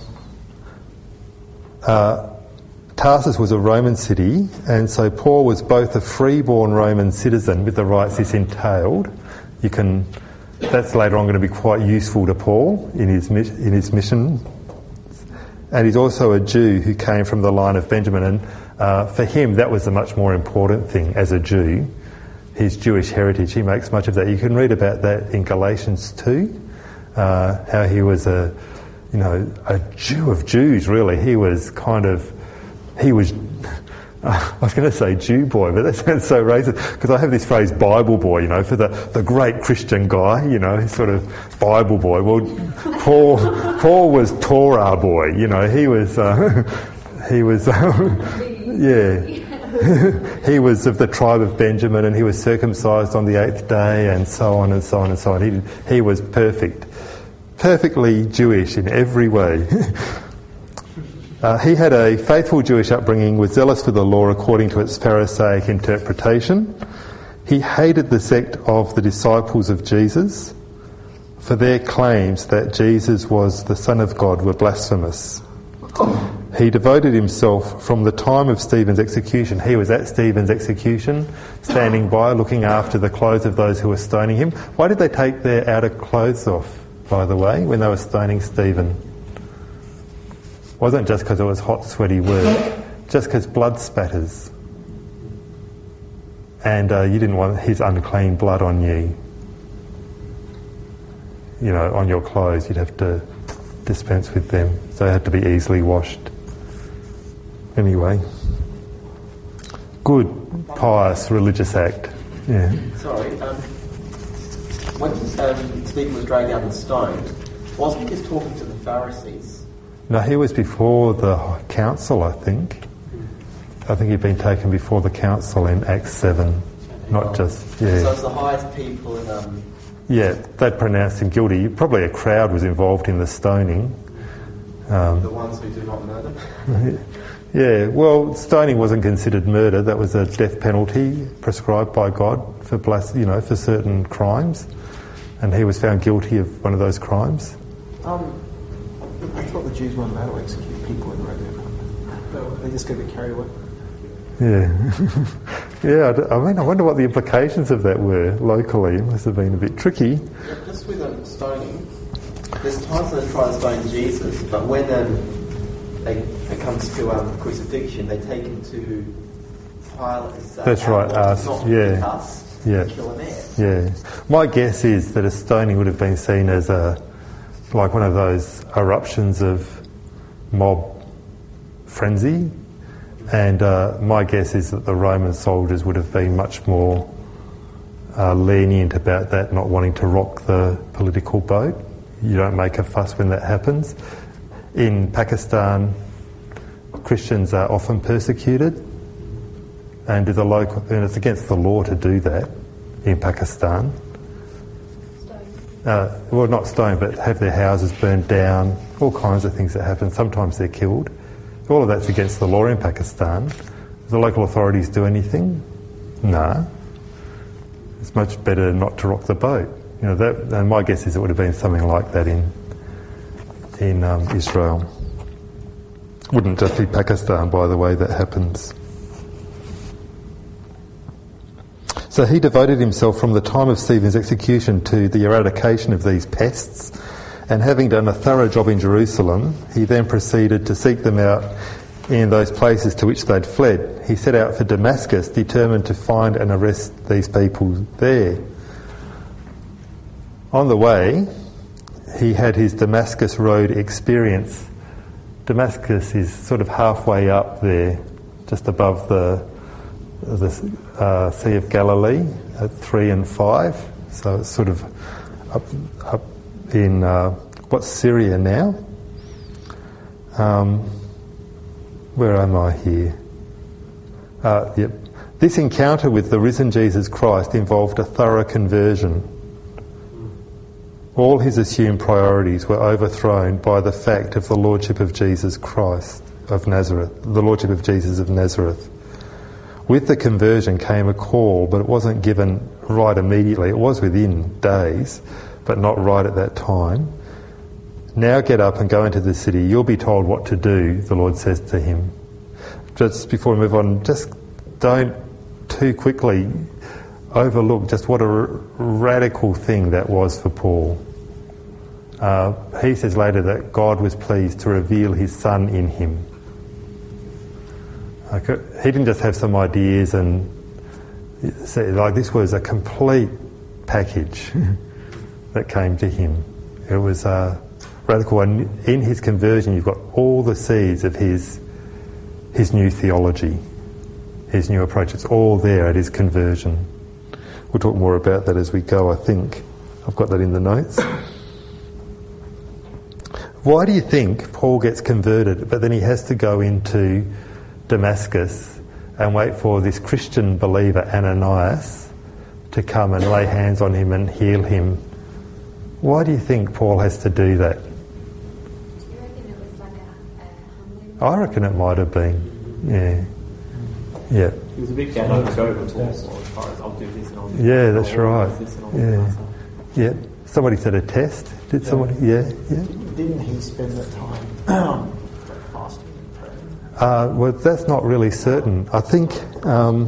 uh, Tarsus was a Roman city, and so Paul was both a free-born Roman citizen with the rights this entailed. You can, that's later on going to be quite useful to Paul in his in his mission. And he's also a Jew who came from the line of Benjamin, and uh, for him that was a much more important thing as a Jew. His Jewish heritage, he makes much of that. You can read about that in Galatians two, uh, how he was a, you know, a Jew of Jews. Really, he was kind of, he was. Uh, I was going to say Jew boy, but that sounds so racist, because I have this phrase Bible boy, you know, for the, the great Christian guy, you know, sort of Bible boy. Well, Paul Paul was Torah boy, you know, he was, uh, he was, uh, yeah, he was of the tribe of Benjamin, and he was circumcised on the eighth day, and so on and so on and so on. He, he was perfect, perfectly Jewish in every way. Uh, he had a faithful Jewish upbringing, was zealous for the law according to its Pharisaic interpretation. He hated the sect of the disciples of Jesus, for their claims that Jesus was the Son of God were blasphemous. He devoted himself from the time of Stephen's execution. He was at Stephen's execution, standing by, looking after the clothes of those who were stoning him. Why did they take their outer clothes off, by the way, when they were stoning Stephen? It wasn't just because it was hot, sweaty work, just because blood spatters. And uh, you didn't want his unclean blood on you. You know, on your clothes, you'd have to dispense with them. So they had to be easily washed. Anyway. Good, pious, religious act. Yeah. Sorry, um, when um, Stephen was dragged down the stone, wasn't he just talking to the Pharisees? No, he was before the council, I think. I think he'd been taken before the council in Acts seven, not just, yeah. So it's the highest people in... Um, yeah, they'd pronounced him guilty. Probably a crowd was involved in the stoning. Um, the ones who do not murder? Yeah, well, stoning wasn't considered murder. That was a death penalty prescribed by God for blas- you know, for certain crimes, and he was found guilty of one of those crimes. Um, I thought the Jews weren't allowed to execute people in Rome. They just get a bit carried away. Yeah, yeah. I, d- I mean, I wonder what the implications of that were locally. It must have been a bit tricky. Yeah, just with um, stoning, there's times when they try to stone Jesus, but when um, they, it comes to um, crucifixion, they take him to Pilate as uh, That's right. Us, not yeah, us, yeah, kill him there. yeah. My guess is that a stoning would have been seen as a like one of those eruptions of mob frenzy. And uh, my guess is that the Roman soldiers would have been much more uh, lenient about that, not wanting to rock the political boat. You don't make a fuss when that happens. In Pakistan, Christians are often persecuted, and the local, and it's against the law to do that in Pakistan. Uh, well, not stoned, but have their houses burned down, all kinds of things that happen. Sometimes they're killed. All of that's against the law in Pakistan. Do the local authorities do anything? No. It's much better not to rock the boat. You know, that, and my guess is it would have been something like that in in um, Israel. Wouldn't just be Pakistan, by the way, that happens. So he devoted himself from the time of Stephen's execution to the eradication of these pests. And having done a thorough job in Jerusalem, he then proceeded to seek them out in those places to which they'd fled. He set out for Damascus, determined to find and arrest these people there. On the way, he had his Damascus Road experience. Damascus is sort of halfway up there, just above the, the uh, Sea of Galilee at three and five. So it's sort of up, up in uh, what's Syria now? Um, where am I here? Uh, yep. This encounter with the risen Jesus Christ involved a thorough conversion. All his assumed priorities were overthrown by the fact of the Lordship of Jesus Christ of Nazareth, the Lordship of Jesus of Nazareth. With the conversion came a call, but it wasn't given right immediately. It was within days, but not right at that time. Now get up and go into the city. You'll be told what to do, the Lord says to him. Just before we move on, just don't too quickly overlook just what a r- radical thing that was for Paul. Uh, he says later that God was pleased to reveal his Son in him. Like, he didn't just have some ideas and say, like, this was a complete package that came to him. It was uh, radical, and in his conversion you've got all the seeds of his his new theology, his new approach. It's all there at his conversion. We'll talk more about that as we go, I think. I've got that in the notes. Why do you think Paul gets converted, but then he has to go into Damascus and wait for this Christian believer, Ananias, to come and lay hands on him and heal him? Why do you think Paul has to do that? Do you reckon it was like a, a humbling? I reckon it might have been. Yeah. Yeah. He was a bit gather to go to as far as I'll do this and I'll do Yeah, that. that's I'll right. organise this and I'll do Yeah. myself. Yeah. Somebody said a test. Did somebody? Yeah. Yeah. Didn't he spend that time fasting and praying? Uh, well, that's not really certain. I think um,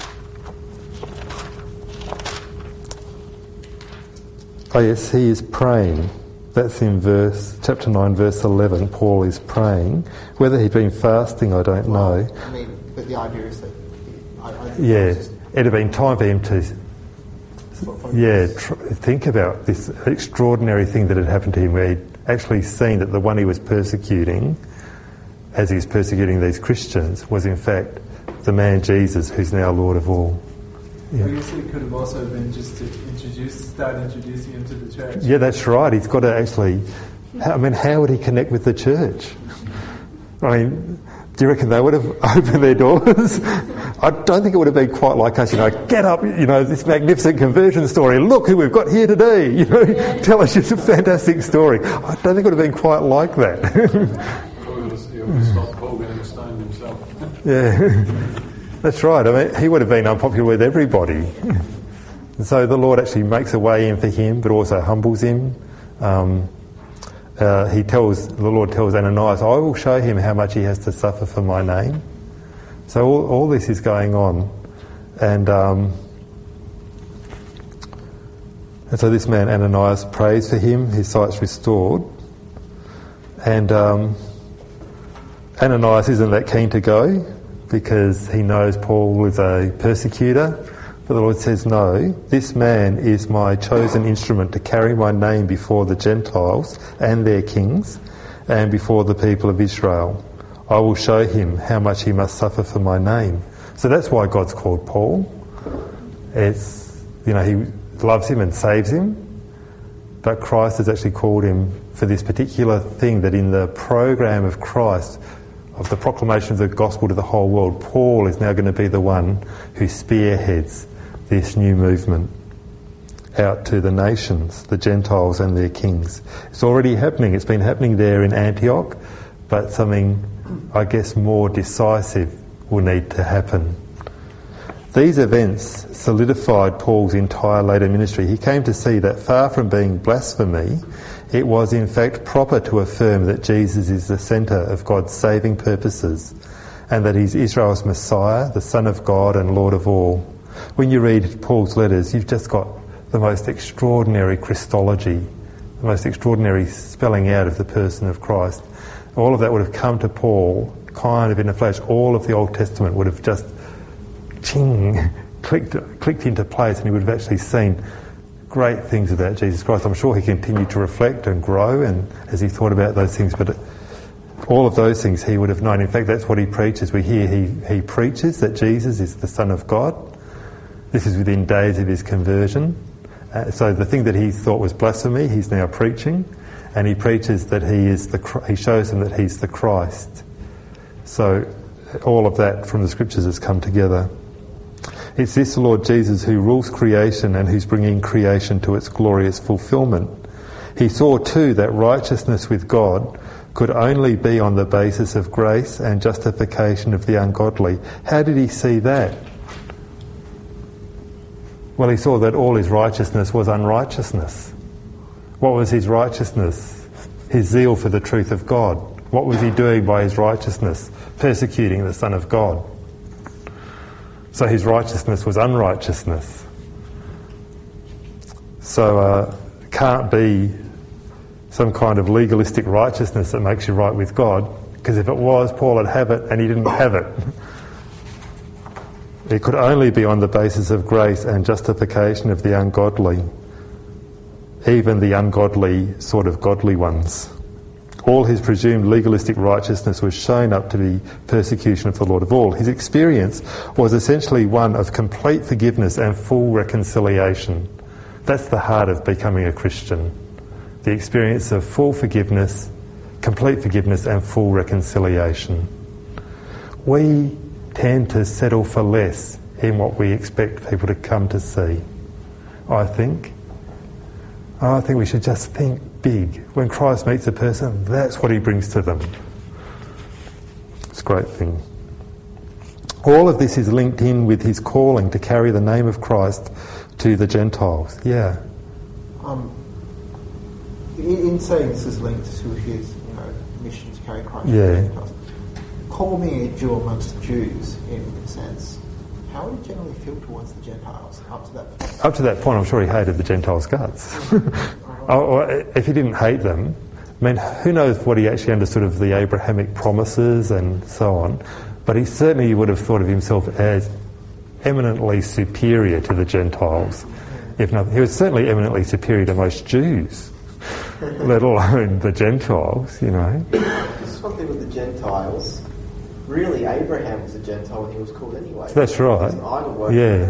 oh yes, he is praying. That's in verse chapter nine, verse eleven. Paul is praying. Whether he'd been fasting, I don't Well, know. I mean, but the idea is that I, I think Yeah, it's just- it'd have been time for him to yeah tr- think about this extraordinary thing that had happened to him, where he'd actually seen that the one he was persecuting, as he was persecuting these Christians, was in fact the man Jesus, who's now Lord of all. Yeah. I guess it could have also been just to introduce, start introducing him to the church. Yeah, that's right. He's got to actually. I mean, how would he connect with the church? I mean, do you reckon they would have opened their doors? I don't think it would have been quite like us, you know, get up, you know, this magnificent conversion story. Look who we've got here today, you know, yeah. Tell us it's a fantastic story. I don't think it would have been quite like that. He would have stopped Paul getting stoned himself. Yeah, that's right. I mean, he would have been unpopular with everybody. And so the Lord actually makes a way in for him, but also humbles him. Um, Uh, he tells, the Lord tells Ananias, I will show him how much he has to suffer for my name. So all, all this is going on. And, um, and so this man Ananias prays for him, his sight's restored. And um, Ananias isn't that keen to go because he knows Paul is a persecutor. But the Lord says, no, this man is my chosen instrument to carry my name before the Gentiles and their kings and before the people of Israel. I will show him how much he must suffer for my name. So that's why God's called Paul. It's, you know, he loves him and saves him, but Christ has actually called him for this particular thing that in the program of Christ, of the proclamation of the gospel to the whole world, Paul is now going to be the one who spearheads this new movement out to the nations, the Gentiles and their kings. It's already happening. It's been happening there in Antioch, but something, I guess, more decisive will need to happen. These events solidified Paul's entire later ministry. He came to see that far from being blasphemy, it was in fact proper to affirm that Jesus is the centre of God's saving purposes and that he's Israel's Messiah, the Son of God and Lord of all. When you read Paul's letters, you've just got the most extraordinary Christology, the most extraordinary spelling out of the person of Christ. All of that would have come to Paul kind of in a flash. All of the Old Testament would have just ching, clicked, clicked into place, and he would have actually seen great things about Jesus Christ. I'm sure he continued to reflect and grow and as he thought about those things, but all of those things he would have known. In fact, that's what he preaches. We hear he, he preaches that Jesus is the Son of God. This is within days of his conversion. Uh, so the thing that he thought was blasphemy, he's now preaching, and he preaches that he is the. He shows them that he's the Christ. So all of that from the scriptures has come together. It's this Lord Jesus who rules creation and who's bringing creation to its glorious fulfilment. He saw too that righteousness with God could only be on the basis of grace and justification of the ungodly. How did he see that? Well, he saw that all his righteousness was unrighteousness. What was his righteousness? His zeal for the truth of God. What was he doing by his righteousness? Persecuting the Son of God. So his righteousness was unrighteousness. So uh, it can't be some kind of legalistic righteousness that makes you right with God, because if it was, Paul would have it and he didn't have it. It could only be on the basis of grace and justification of the ungodly, even the ungodly sort of godly ones. All his presumed legalistic righteousness was shown up to be persecution of the Lord of all. His experience was essentially one of complete forgiveness and full reconciliation. That's the heart of becoming a Christian. The experience of full forgiveness, complete forgiveness and full reconciliation. We tend to settle for less in what we expect people to come to see, I think. I think we should just think big. When Christ meets a person, that's what he brings to them. It's a great thing. All of this is linked in with his calling to carry the name of Christ to the Gentiles. Yeah. Um, in, in saying this is linked to his, you know, mission to carry Christ yeah. to the Gentiles, Paul being a Jew amongst Jews, in a sense, how would he generally feel towards the Gentiles up to that point? Up to that point, I'm sure he hated the Gentiles' guts. Or if he didn't hate them, I mean, who knows what he actually understood of the Abrahamic promises and so on, but he certainly would have thought of himself as eminently superior to the Gentiles. If not, he was certainly eminently superior to most Jews, let alone the Gentiles, you know. This is one thing with the Gentiles. Really, Abraham was a Gentile when he was called anyway. That's right. He was an idol worshipper. Yeah.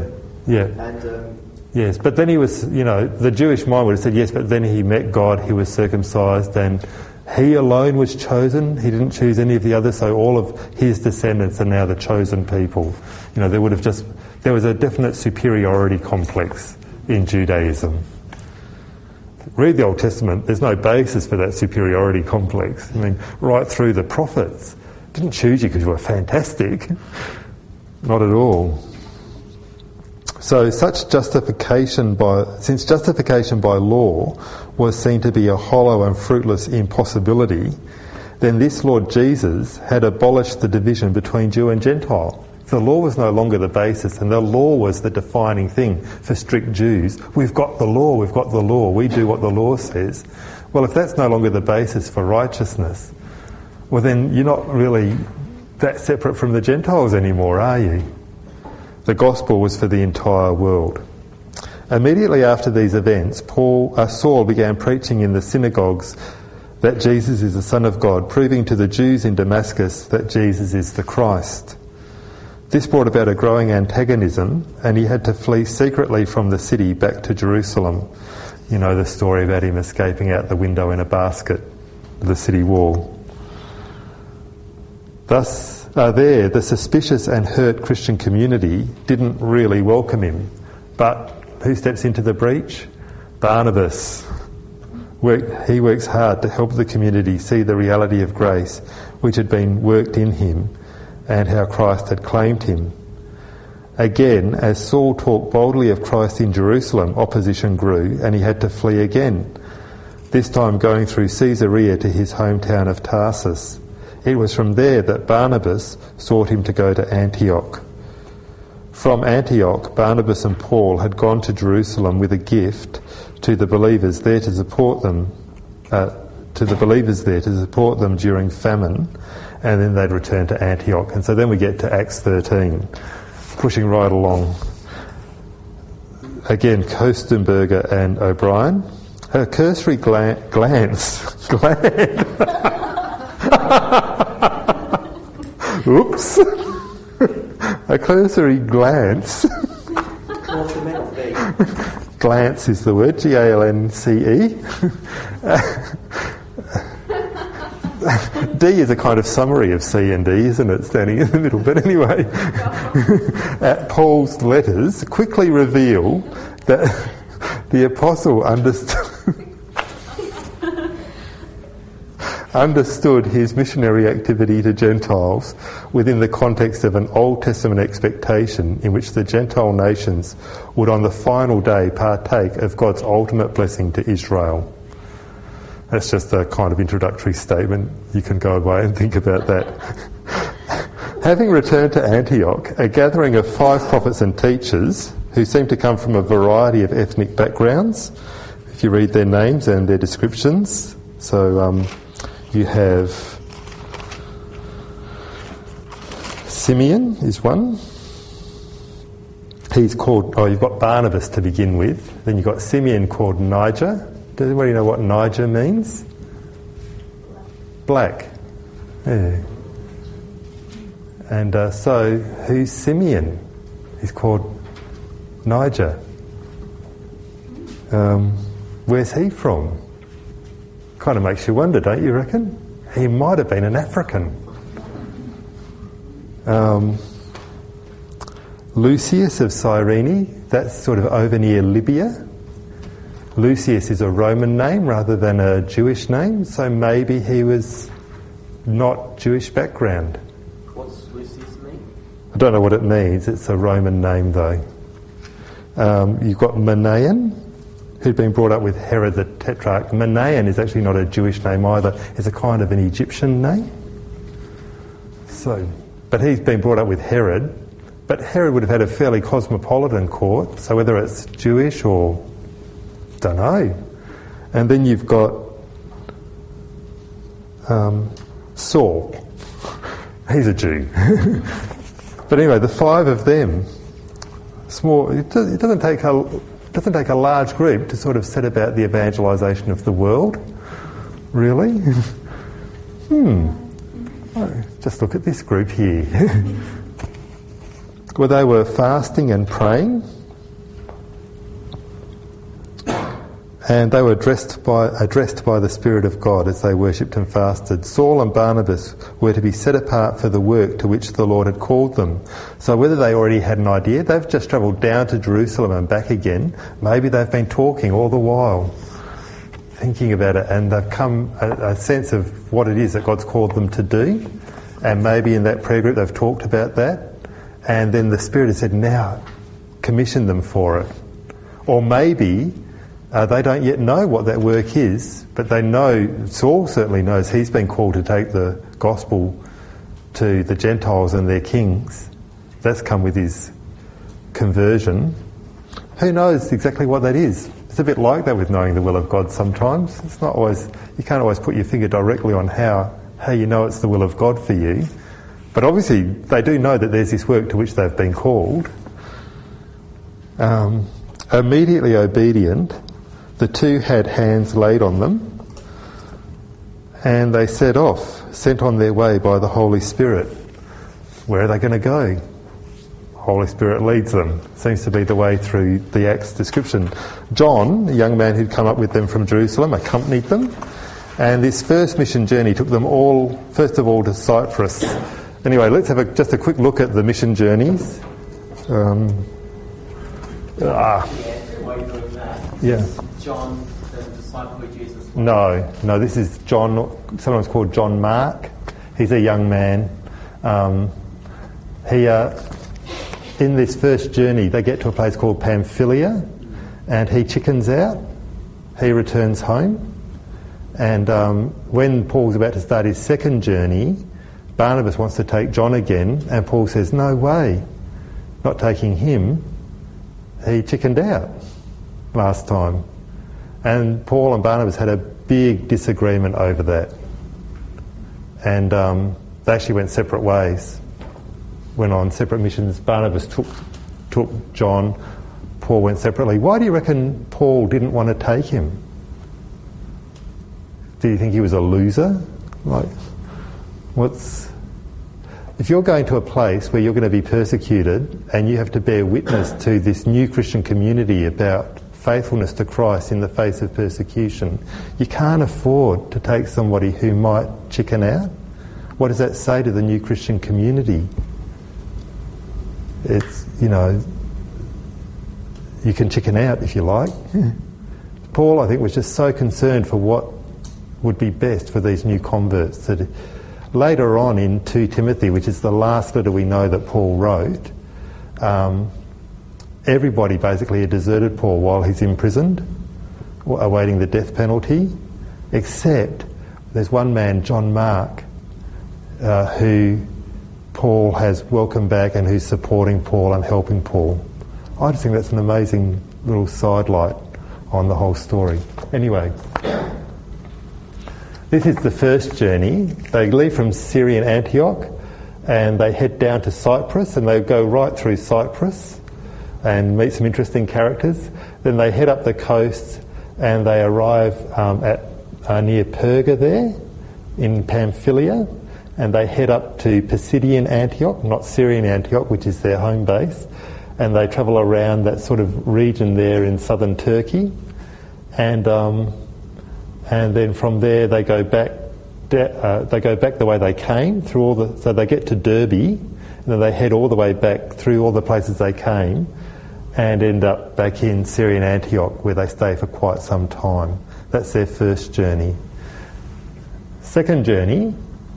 Yeah. And um, Yes, but then he was, you know, the Jewish mind would have said yes, but then he met God, he was circumcised, and he alone was chosen. He didn't choose any of the others, so all of his descendants are now the chosen people. You know, there would have just, there was a definite superiority complex in Judaism. Read the Old Testament, there's no basis for that superiority complex. I mean, right through the prophets. Didn't choose you because you were fantastic. Not at all. So such justification by, since justification by law was seen to be a hollow and fruitless impossibility, then this Lord Jesus had abolished the division between Jew and Gentile. The law was no longer the basis, and the law was the defining thing for strict Jews. We've got the law, we've got the law, we do what the law says. Well, if that's no longer the basis for righteousness, well then you're not really that separate from the Gentiles anymore, are you? The gospel was for the entire world. Immediately after these events, Paul, uh, Saul began preaching in the synagogues that Jesus is the Son of God, proving to the Jews in Damascus that Jesus is the Christ. This brought about a growing antagonism, and he had to flee secretly from the city back to Jerusalem. You know the story about him escaping out the window in a basket of the city wall. Thus, Uh, there, the suspicious and hurt Christian community didn't really welcome him. But who steps into the breach? Barnabas. Work, he works hard to help the community see the reality of grace which had been worked in him and how Christ had claimed him. Again, as Saul talked boldly of Christ in Jerusalem, opposition grew and he had to flee again, this time going through Caesarea to his hometown of Tarsus. It was from there that Barnabas sought him to go to Antioch. From Antioch, Barnabas and Paul had gone to Jerusalem with a gift to the believers there to support them, uh, to the believers there to support them during famine, and then they'd return to Antioch. And so then we get to Acts thirteen, pushing right along. Again, Kostenberger and O'Brien. A cursory glan- glance, glance. Oops. A cursory glance. Glance is the word, G A L N C E. D is a kind of summary of C and D, isn't it, standing in the middle? But anyway, at Paul's letters quickly reveal that the apostle understood understood his missionary activity to Gentiles within the context of an Old Testament expectation in which the Gentile nations would on the final day partake of God's ultimate blessing to Israel. That's just a kind of introductory statement. You can go away and think about that. Having returned to Antioch, a gathering of five prophets and teachers who seemed to come from a variety of ethnic backgrounds, if you read their names and their descriptions. So, um, you have Simeon is one. He's called, oh, you've got Barnabas to begin with. Then you've got Simeon called Niger. Does anybody know what Niger means? Black. Yeah. And uh, so, who's Simeon? He's called Niger. Um, where's he from? Kind of makes you wonder, don't you reckon? He might have been an African. Um, Lucius of Cyrene, that's sort of over near Libya. Lucius is a Roman name rather than a Jewish name, so maybe he was not Jewish background. What's Lucius mean? I don't know what it means, it's a Roman name though. Um, you've got Manaen, who'd been brought up with Herod the Tetrarch. Manaen is actually not a Jewish name either. It's a kind of an Egyptian name. So, but he's been brought up with Herod. But Herod would have had a fairly cosmopolitan court, so whether it's Jewish or... don't know. And then you've got um, Saul. He's a Jew. But anyway, the five of them, small. It doesn't take a... It doesn't take a large group to sort of set about the evangelisation of the world, really. hmm. Oh, just look at this group here. Well, they were fasting and praying. And they were addressed by, addressed by the Spirit of God as they worshipped and fasted. Saul and Barnabas were to be set apart for the work to which the Lord had called them. So whether they already had an idea, they've just travelled down to Jerusalem and back again. Maybe they've been talking all the while, thinking about it, and they've come a, a sense of what it is that God's called them to do. And maybe in that prayer group they've talked about that. And then the Spirit has said, now commission them for it. Or maybe uh, they don't yet know what that work is, but they know, Saul certainly knows he's been called to take the gospel to the Gentiles and their kings. That's come with his conversion. Who knows exactly what that is? It's a bit like that with knowing the will of God sometimes. It's not always, you can't always put your finger directly on how, how you know it's the will of God for you. But obviously they do know that there's this work to which they've been called. Um, immediately obedient, the two had hands laid on them, and they set off, sent on their way by the Holy Spirit. Where are they going to go? Holy Spirit leads them. Seems to be the way through the Acts description. John, a young man who'd come up with them from Jerusalem, accompanied them, and this first mission journey took them all, first of all, to Cyprus. Anyway, let's have a, just a quick look at the mission journeys. Um, ah, yeah. John, the disciple of Jesus. No, no, this is John, sometimes called John Mark. He's a young man. Um, he, uh, in this first journey, they get to a place called Pamphylia, and he chickens out. He returns home. And um, when Paul's about to start his second journey, Barnabas wants to take John again, and Paul says, no way, not taking him. He chickened out last time. And Paul and Barnabas had a big disagreement over that. And um, they actually went separate ways, went on separate missions. Barnabas took, took John, Paul went separately. Why do you reckon Paul didn't want to take him? Do you think he was a loser? Like, what's... If you're going to a place where you're going to be persecuted and you have to bear witness to this new Christian community about faithfulness to Christ in the face of persecution, you can't afford to take somebody who might chicken out. What does that say to the new Christian community? It's, you know, you can chicken out if you like. Paul, I think, was just so concerned for what would be best for these new converts that later on in Second Timothy, which is the last letter we know that Paul wrote, um, everybody basically had deserted Paul while he's imprisoned, awaiting the death penalty, except there's one man, John Mark, uh, who Paul has welcomed back and who's supporting Paul and helping Paul. I just think that's an amazing little sidelight on the whole story. Anyway, this is the first journey. They leave from Syrian Antioch and they head down to Cyprus, and they go right through Cyprus and meet some interesting characters. Then they head up the coast and they arrive um, at uh, near Perga there in Pamphylia, and they head up to Pisidian Antioch, not Syrian Antioch, which is their home base, and they travel around that sort of region there in southern Turkey, and um, and then from there they go back uh, they go back the way they came through all the so they get to Derbe, and then they head all the way back through all the places they came and end up back in Syrian Antioch, where they stay for quite some time. That's their first journey. Second journey,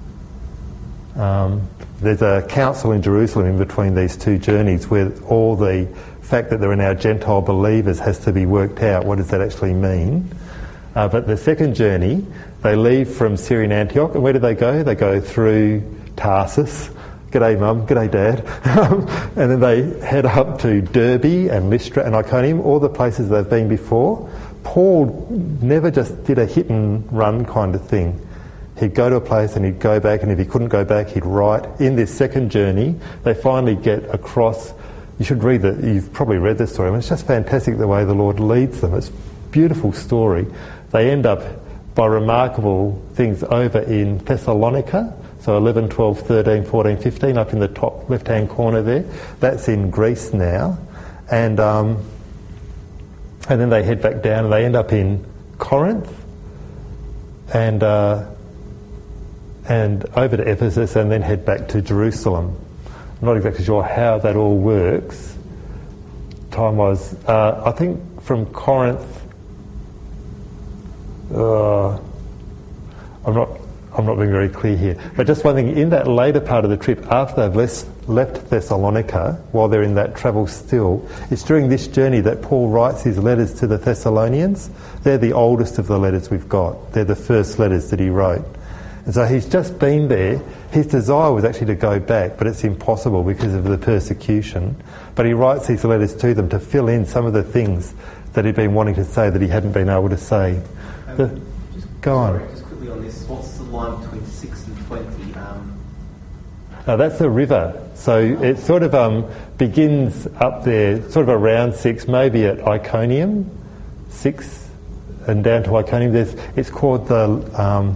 um, there's a council in Jerusalem in between these two journeys where all the fact that there are now Gentile believers has to be worked out. What does that actually mean? Uh, but the second journey, they leave from Syrian Antioch, and where do they go? They go through Tarsus. G'day mum, g'day dad. And then they head up to Derbe and Lystra and Iconium, all the places they've been before. Paul never just did a hit and run kind of thing. He'd go to a place and he'd go back, and if he couldn't go back, he'd write. In this second journey, they finally get across. You should read it. You've probably read this story. I mean, it's just fantastic the way the Lord leads them. It's a beautiful story. They end up by remarkable things over in Thessalonica, so eleven, twelve, thirteen, fourteen, fifteen, up in the top left-hand corner there. That's in Greece now. And um, and then they head back down and they end up in Corinth and uh, and over to Ephesus and then head back to Jerusalem. I'm not exactly sure how that all works time-wise. Uh, I think from Corinth, uh, I'm not I'm not being very clear here, but just one thing, in that later part of the trip, after they've less, left Thessalonica, while they're in that travel still, it's during this journey that Paul writes his letters to the Thessalonians. They're the oldest of the letters we've got. They're the first letters that he wrote. And so he's just been there. His desire was actually to go back, but it's impossible because of the persecution. But he writes these letters to them to fill in some of the things that he'd been wanting to say that he hadn't been able to say. Um, the, just, go sorry, on. Just quickly on this, what's the line between six and twenty? Um, Now that's the river. So it sort of um, begins up there, sort of around six, maybe at Iconium, six, and down to Iconium. There's, it's called the um,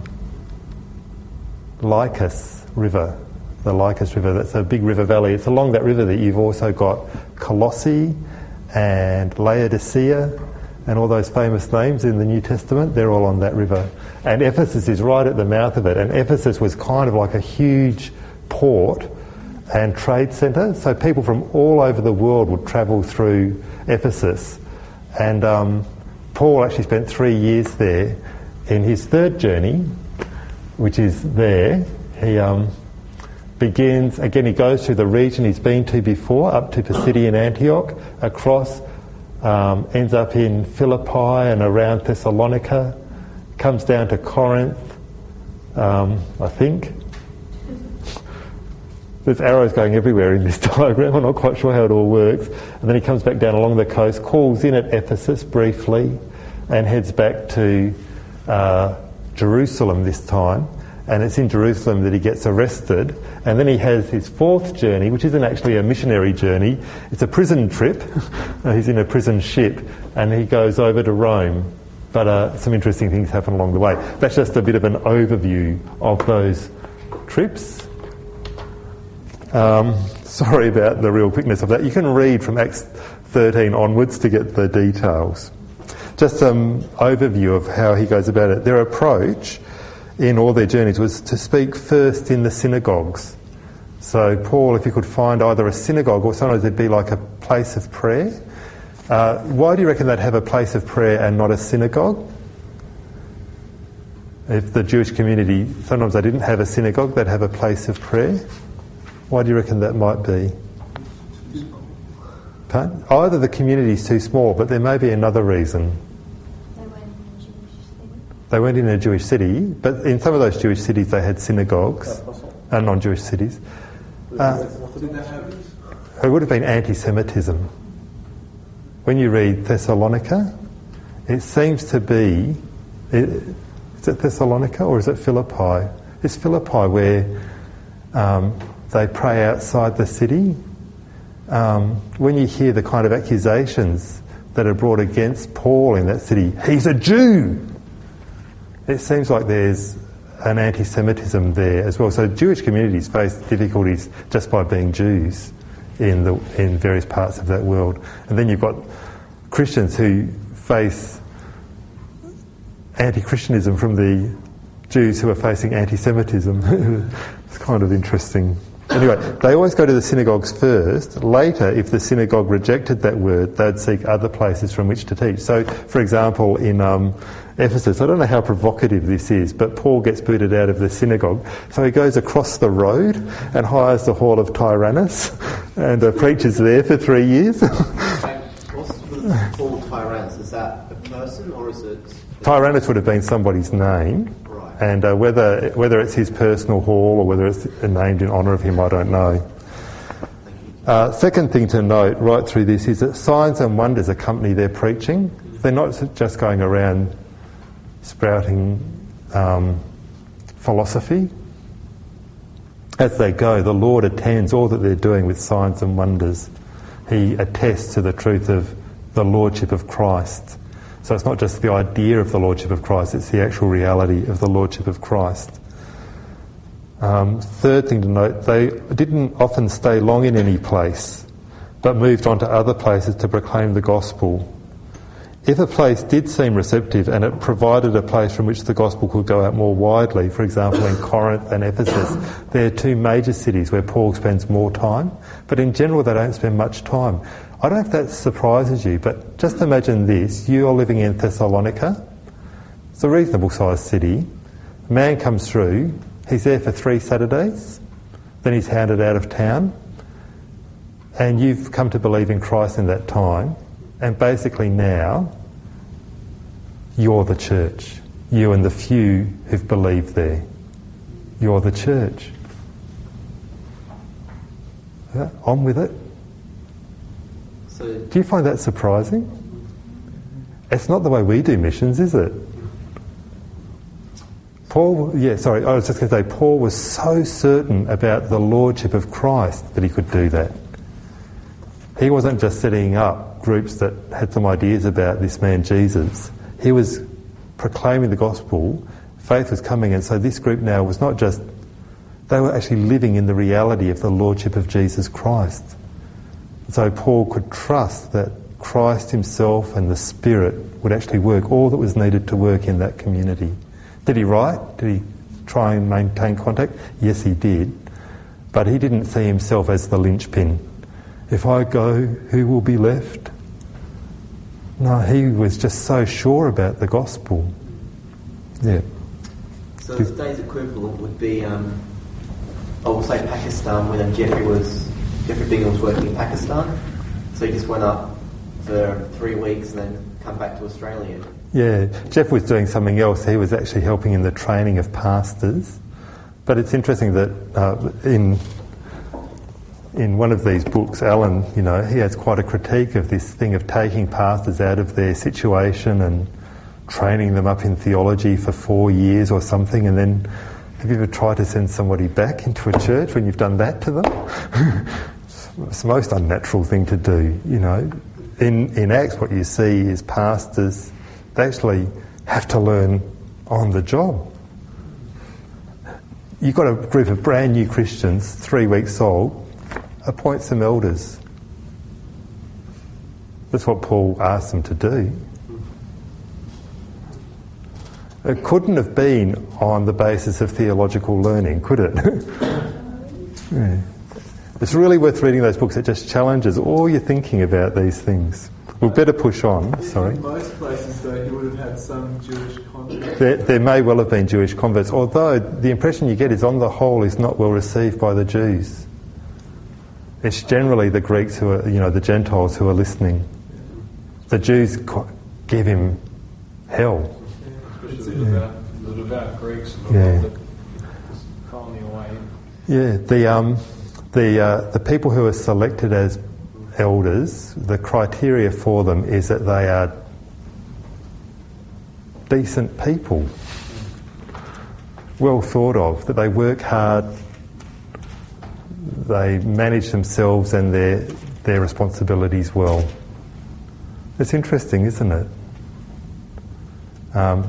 Lycus River. The Lycus River. That's a big river valley. It's along that river that you've also got Colossae and Laodicea and all those famous names in the New Testament. They're all on that river. And Ephesus is right at the mouth of it. And Ephesus was kind of like a huge port and trade centre, so people from all over the world would travel through Ephesus. And um, Paul actually spent three years there. In his third journey, which is there, he um, begins, again he goes through the region he's been to before, up to Pisidian Antioch, across, um, ends up in Philippi and around Thessalonica, comes down to Corinth, um, I think. There's arrows going everywhere in this diagram. I'm not quite sure how it all works. And then he comes back down along the coast, calls in at Ephesus briefly, and heads back to uh, Jerusalem this time. And it's in Jerusalem that he gets arrested. And then he has his fourth journey, which isn't actually a missionary journey. It's a prison trip. He's in a prison ship, and he goes over to Rome. But uh, some interesting things happen along the way. That's just a bit of an overview of those trips. Um, sorry about the real quickness of that. You can read from Acts thirteen onwards to get the details. Just some overview of how he goes about it. Their approach in all their journeys was to speak first in the synagogues. So Paul, if you could find either a synagogue or sometimes there'd be like a place of prayer. Uh, why do you reckon they'd have a place of prayer and not a synagogue? If the Jewish community, sometimes they didn't have a synagogue, they'd have a place of prayer. Why do you reckon that might be? Pardon? Either the community's too small, but there may be another reason. They weren't in a Jewish city. They weren't in a Jewish city, but in some of those Jewish cities they had synagogues, and non-Jewish cities. Uh, it would have been anti-Semitism. When you read Thessalonica, it seems to be... Is it Thessalonica or is it Philippi? It's Philippi where... Um, they pray outside the city. Um, when you hear the kind of accusations that are brought against Paul in that city, he's a Jew! It seems like there's an anti-Semitism there as well. So Jewish communities face difficulties just by being Jews in the in various parts of that world. And then you've got Christians who face anti-Christianism from the Jews who are facing anti-Semitism. It's kind of interesting. Anyway, they always go to the synagogues first. Later, if the synagogue rejected that word, they'd seek other places from which to teach. So, for example, in um, Ephesus, I don't know how provocative this is, but Paul gets booted out of the synagogue. So he goes across the road and hires the hall of Tyrannus and uh, preaches there for three years. What's the Paul Tyrannus? Is that a person or is it... Tyrannus would have been somebody's name. And uh, whether whether it's his personal hall or whether it's named in honour of him, I don't know. Uh, second thing to note right through this is that signs and wonders accompany their preaching. They're not just going around sprouting um, philosophy. As they go, the Lord attends all that they're doing with signs and wonders. He attests to the truth of the Lordship of Christ. So it's not just the idea of the Lordship of Christ, it's the actual reality of the Lordship of Christ. Um, third thing to note, they didn't often stay long in any place, but moved on to other places to proclaim the gospel. if a place did seem receptive and it provided a place from which the gospel could go out more widely, for example in Corinth and Ephesus, they're two major cities where Paul spends more time, but in general they don't spend much time. I don't know if that surprises you, but just imagine this. You are living in Thessalonica. It's a reasonable sized city. A man comes through, he's there for three Saturdays, then he's hounded out of town, and you've come to believe in Christ in that time, and basically now you're the church. You and the few who've believed there. You're the church. Yeah, on with it. So, do you find that surprising? It's not the way we do missions, is it? Paul, yeah, sorry, I was just going to say, Paul was so certain about the lordship of Christ that he could do that. He wasn't just setting up groups that had some ideas about this man Jesus. He was proclaiming the gospel, faith was coming, and so this group now was not just, they were actually living in the reality of the lordship of Jesus Christ. So Paul could trust that Christ himself and the Spirit would actually work all that was needed to work in that community. Did he write? Did he try and maintain contact? Yes, he did. But he didn't see himself as the linchpin. If I go, who will be left? No, he was just so sure about the gospel. Yeah. So today's equivalent would be, um, I will say Pakistan, when Jeffrey was Jeffrey Bingham was working in Pakistan. So he just went up for three weeks and then come back to Australia. Yeah, Jeff was doing something else. He was actually helping in the training of pastors. But it's interesting that uh, in in one of these books, Alan, you know, he has quite a critique of this thing of taking pastors out of their situation and training them up in theology for four years or something, and then have you ever tried to send somebody back into a church when you've done that to them? It's the most unnatural thing to do, you know. In, in Acts, what you see is pastors, they actually have to learn on the job. You've got a group of brand new Christians, three weeks old, appoint some elders. That's what Paul asked them to do. It couldn't have been on the basis of theological learning, could it? Yeah. It's really worth reading those books. It just challenges all your thinking about these things. We'll better push on. Sorry. In most places, though, he would have had some Jewish converts. There, there may well have been Jewish converts, although the impression you get is, on the whole, is not well received by the Jews. It's generally the Greeks who are, you know, the Gentiles who are listening. The Jews give him hell. Especially the devout, the devout Greeks and Yeah. that find their way in. Yeah, the um, the uh, the people who are selected as elders, the criteria for them is that they are decent people, well thought of, that they work hard, they manage themselves and their their responsibilities well. It's interesting, isn't it? Um,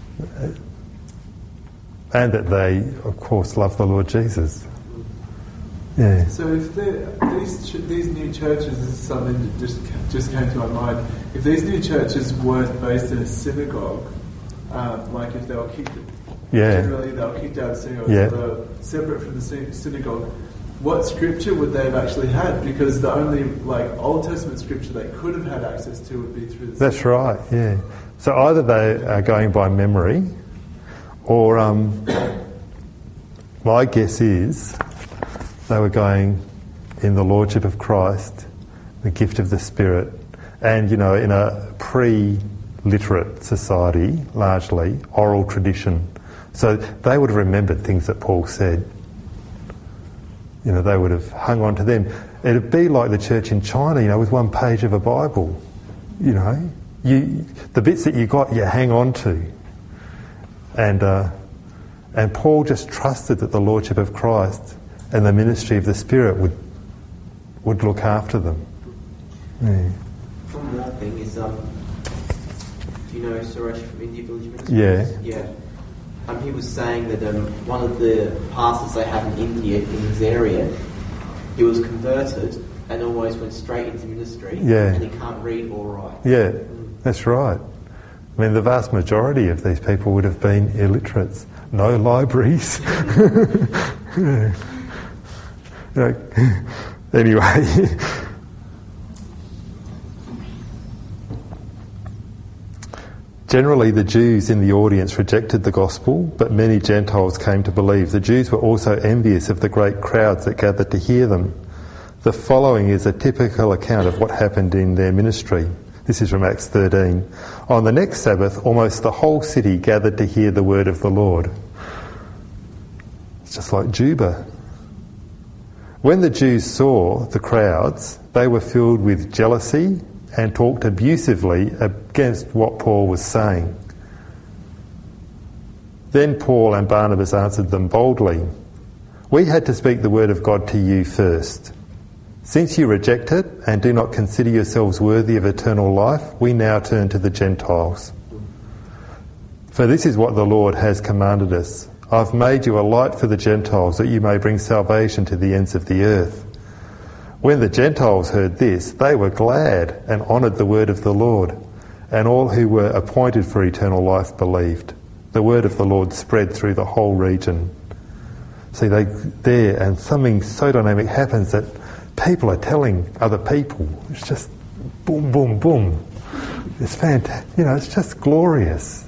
and that they, of course, love the Lord Jesus. Yeah. So if these ch- these new churches, this is something that just just came to my mind. If these new churches weren't based in a synagogue, um, like if they were kicked, Yeah. generally they were kicked out of synagogues, Yeah. so they were separate from the sy- synagogue. What scripture would they have actually had? Because the only like Old Testament scripture they could have had access to would be through the. That's right. Yeah. So either they are going by memory, or um, my guess is they were going in the Lordship of Christ, the gift of the Spirit, and, you know, in a pre-literate society, largely, oral tradition. So they would have remembered things that Paul said. You know, they would have hung on to them. It'd be like the church in China, you know, with one page of a Bible. You know, you the bits that you got, you hang on to. And, uh, and Paul just trusted that the Lordship of Christ and the ministry of the Spirit would would look after them. Yeah. One more thing is, um, do you know Suresh from India Village Ministries? Yeah. Yeah. Um, he was saying that um, one of the pastors they have in India, in his area, he was converted and almost went straight into ministry. Yeah. And he can't read or write. Yeah. Mm. That's right. I mean, the vast majority of these people would have been illiterates. No libraries. Yeah. You know, anyway. Generally, the Jews in the audience rejected the gospel, but many Gentiles came to believe. The Jews were also envious of the great crowds that gathered to hear them. The following is a typical account of what happened in their ministry. This is from Acts thirteen. On the next Sabbath, almost the whole city gathered to hear the word of the Lord. It's just like Juba. When the Jews saw the crowds, they were filled with jealousy and talked abusively against what Paul was saying. Then Paul and Barnabas answered them boldly, "We had to speak the word of God to you first. Since you reject it and do not consider yourselves worthy of eternal life, we now turn to the Gentiles. For this is what the Lord has commanded us. I've made you a light for the Gentiles, that you may bring salvation to the ends of the earth." When the Gentiles heard this, they were glad and honoured the word of the Lord, and all who were appointed for eternal life believed. The word of the Lord spread through the whole region. See, they there, and something so dynamic happens that people are telling other people. It's just boom, boom, boom. It's fantastic. You know, it's just glorious.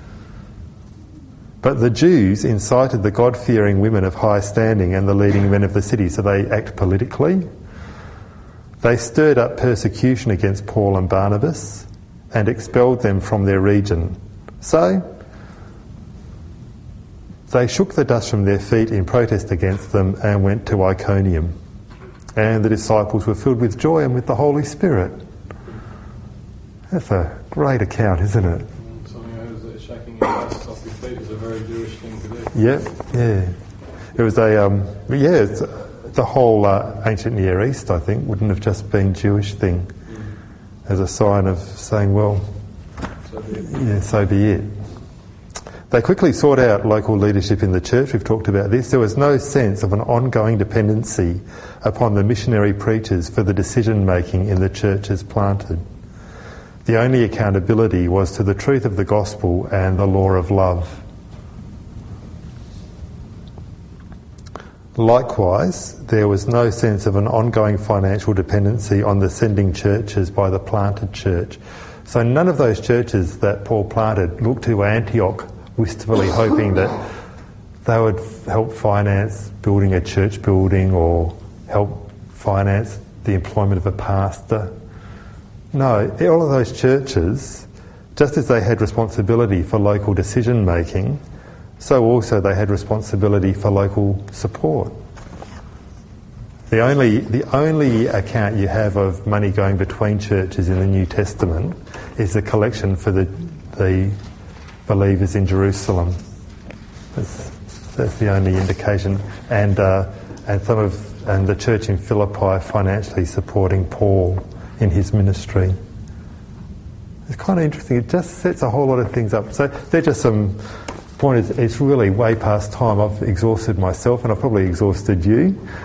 But the Jews incited the God-fearing women of high standing and the leading men of the city, so they act politically. They stirred up persecution against Paul and Barnabas and expelled them from their region. So they shook the dust from their feet in protest against them and went to Iconium. And the disciples were filled with joy and with the Holy Spirit. That's a great account, isn't it? Something that shaking your dust off your feet is a very Jewish thing to do. Yep, yeah. It was a, um, yeah, it's, the whole uh, ancient Near East, I think, wouldn't have just been Jewish thing as a sign of saying, well, So be it. yeah, so be it. They quickly sought out local leadership in the church. We've talked about this. There was no sense of an ongoing dependency upon the missionary preachers for the decision-making in the churches planted. The only accountability was to the truth of the gospel and the law of love. Likewise, there was no sense of an ongoing financial dependency on the sending churches by the planted church. So none of those churches that Paul planted looked to Antioch wistfully hoping that they would help finance building a church building or help finance the employment of a pastor. No, all of those churches, just as they had responsibility for local decision making, so also they had responsibility for local support. The only, the only account you have of money going between churches in the New Testament is the collection for the, the believers in Jerusalem. That's, that's the only indication. And, uh, and some of, and the church in Philippi financially supporting Paul in his ministry. It's kind of interesting. It just sets a whole lot of things up. So they're just some pointers. It's really way past time. I've exhausted myself and I've probably exhausted you.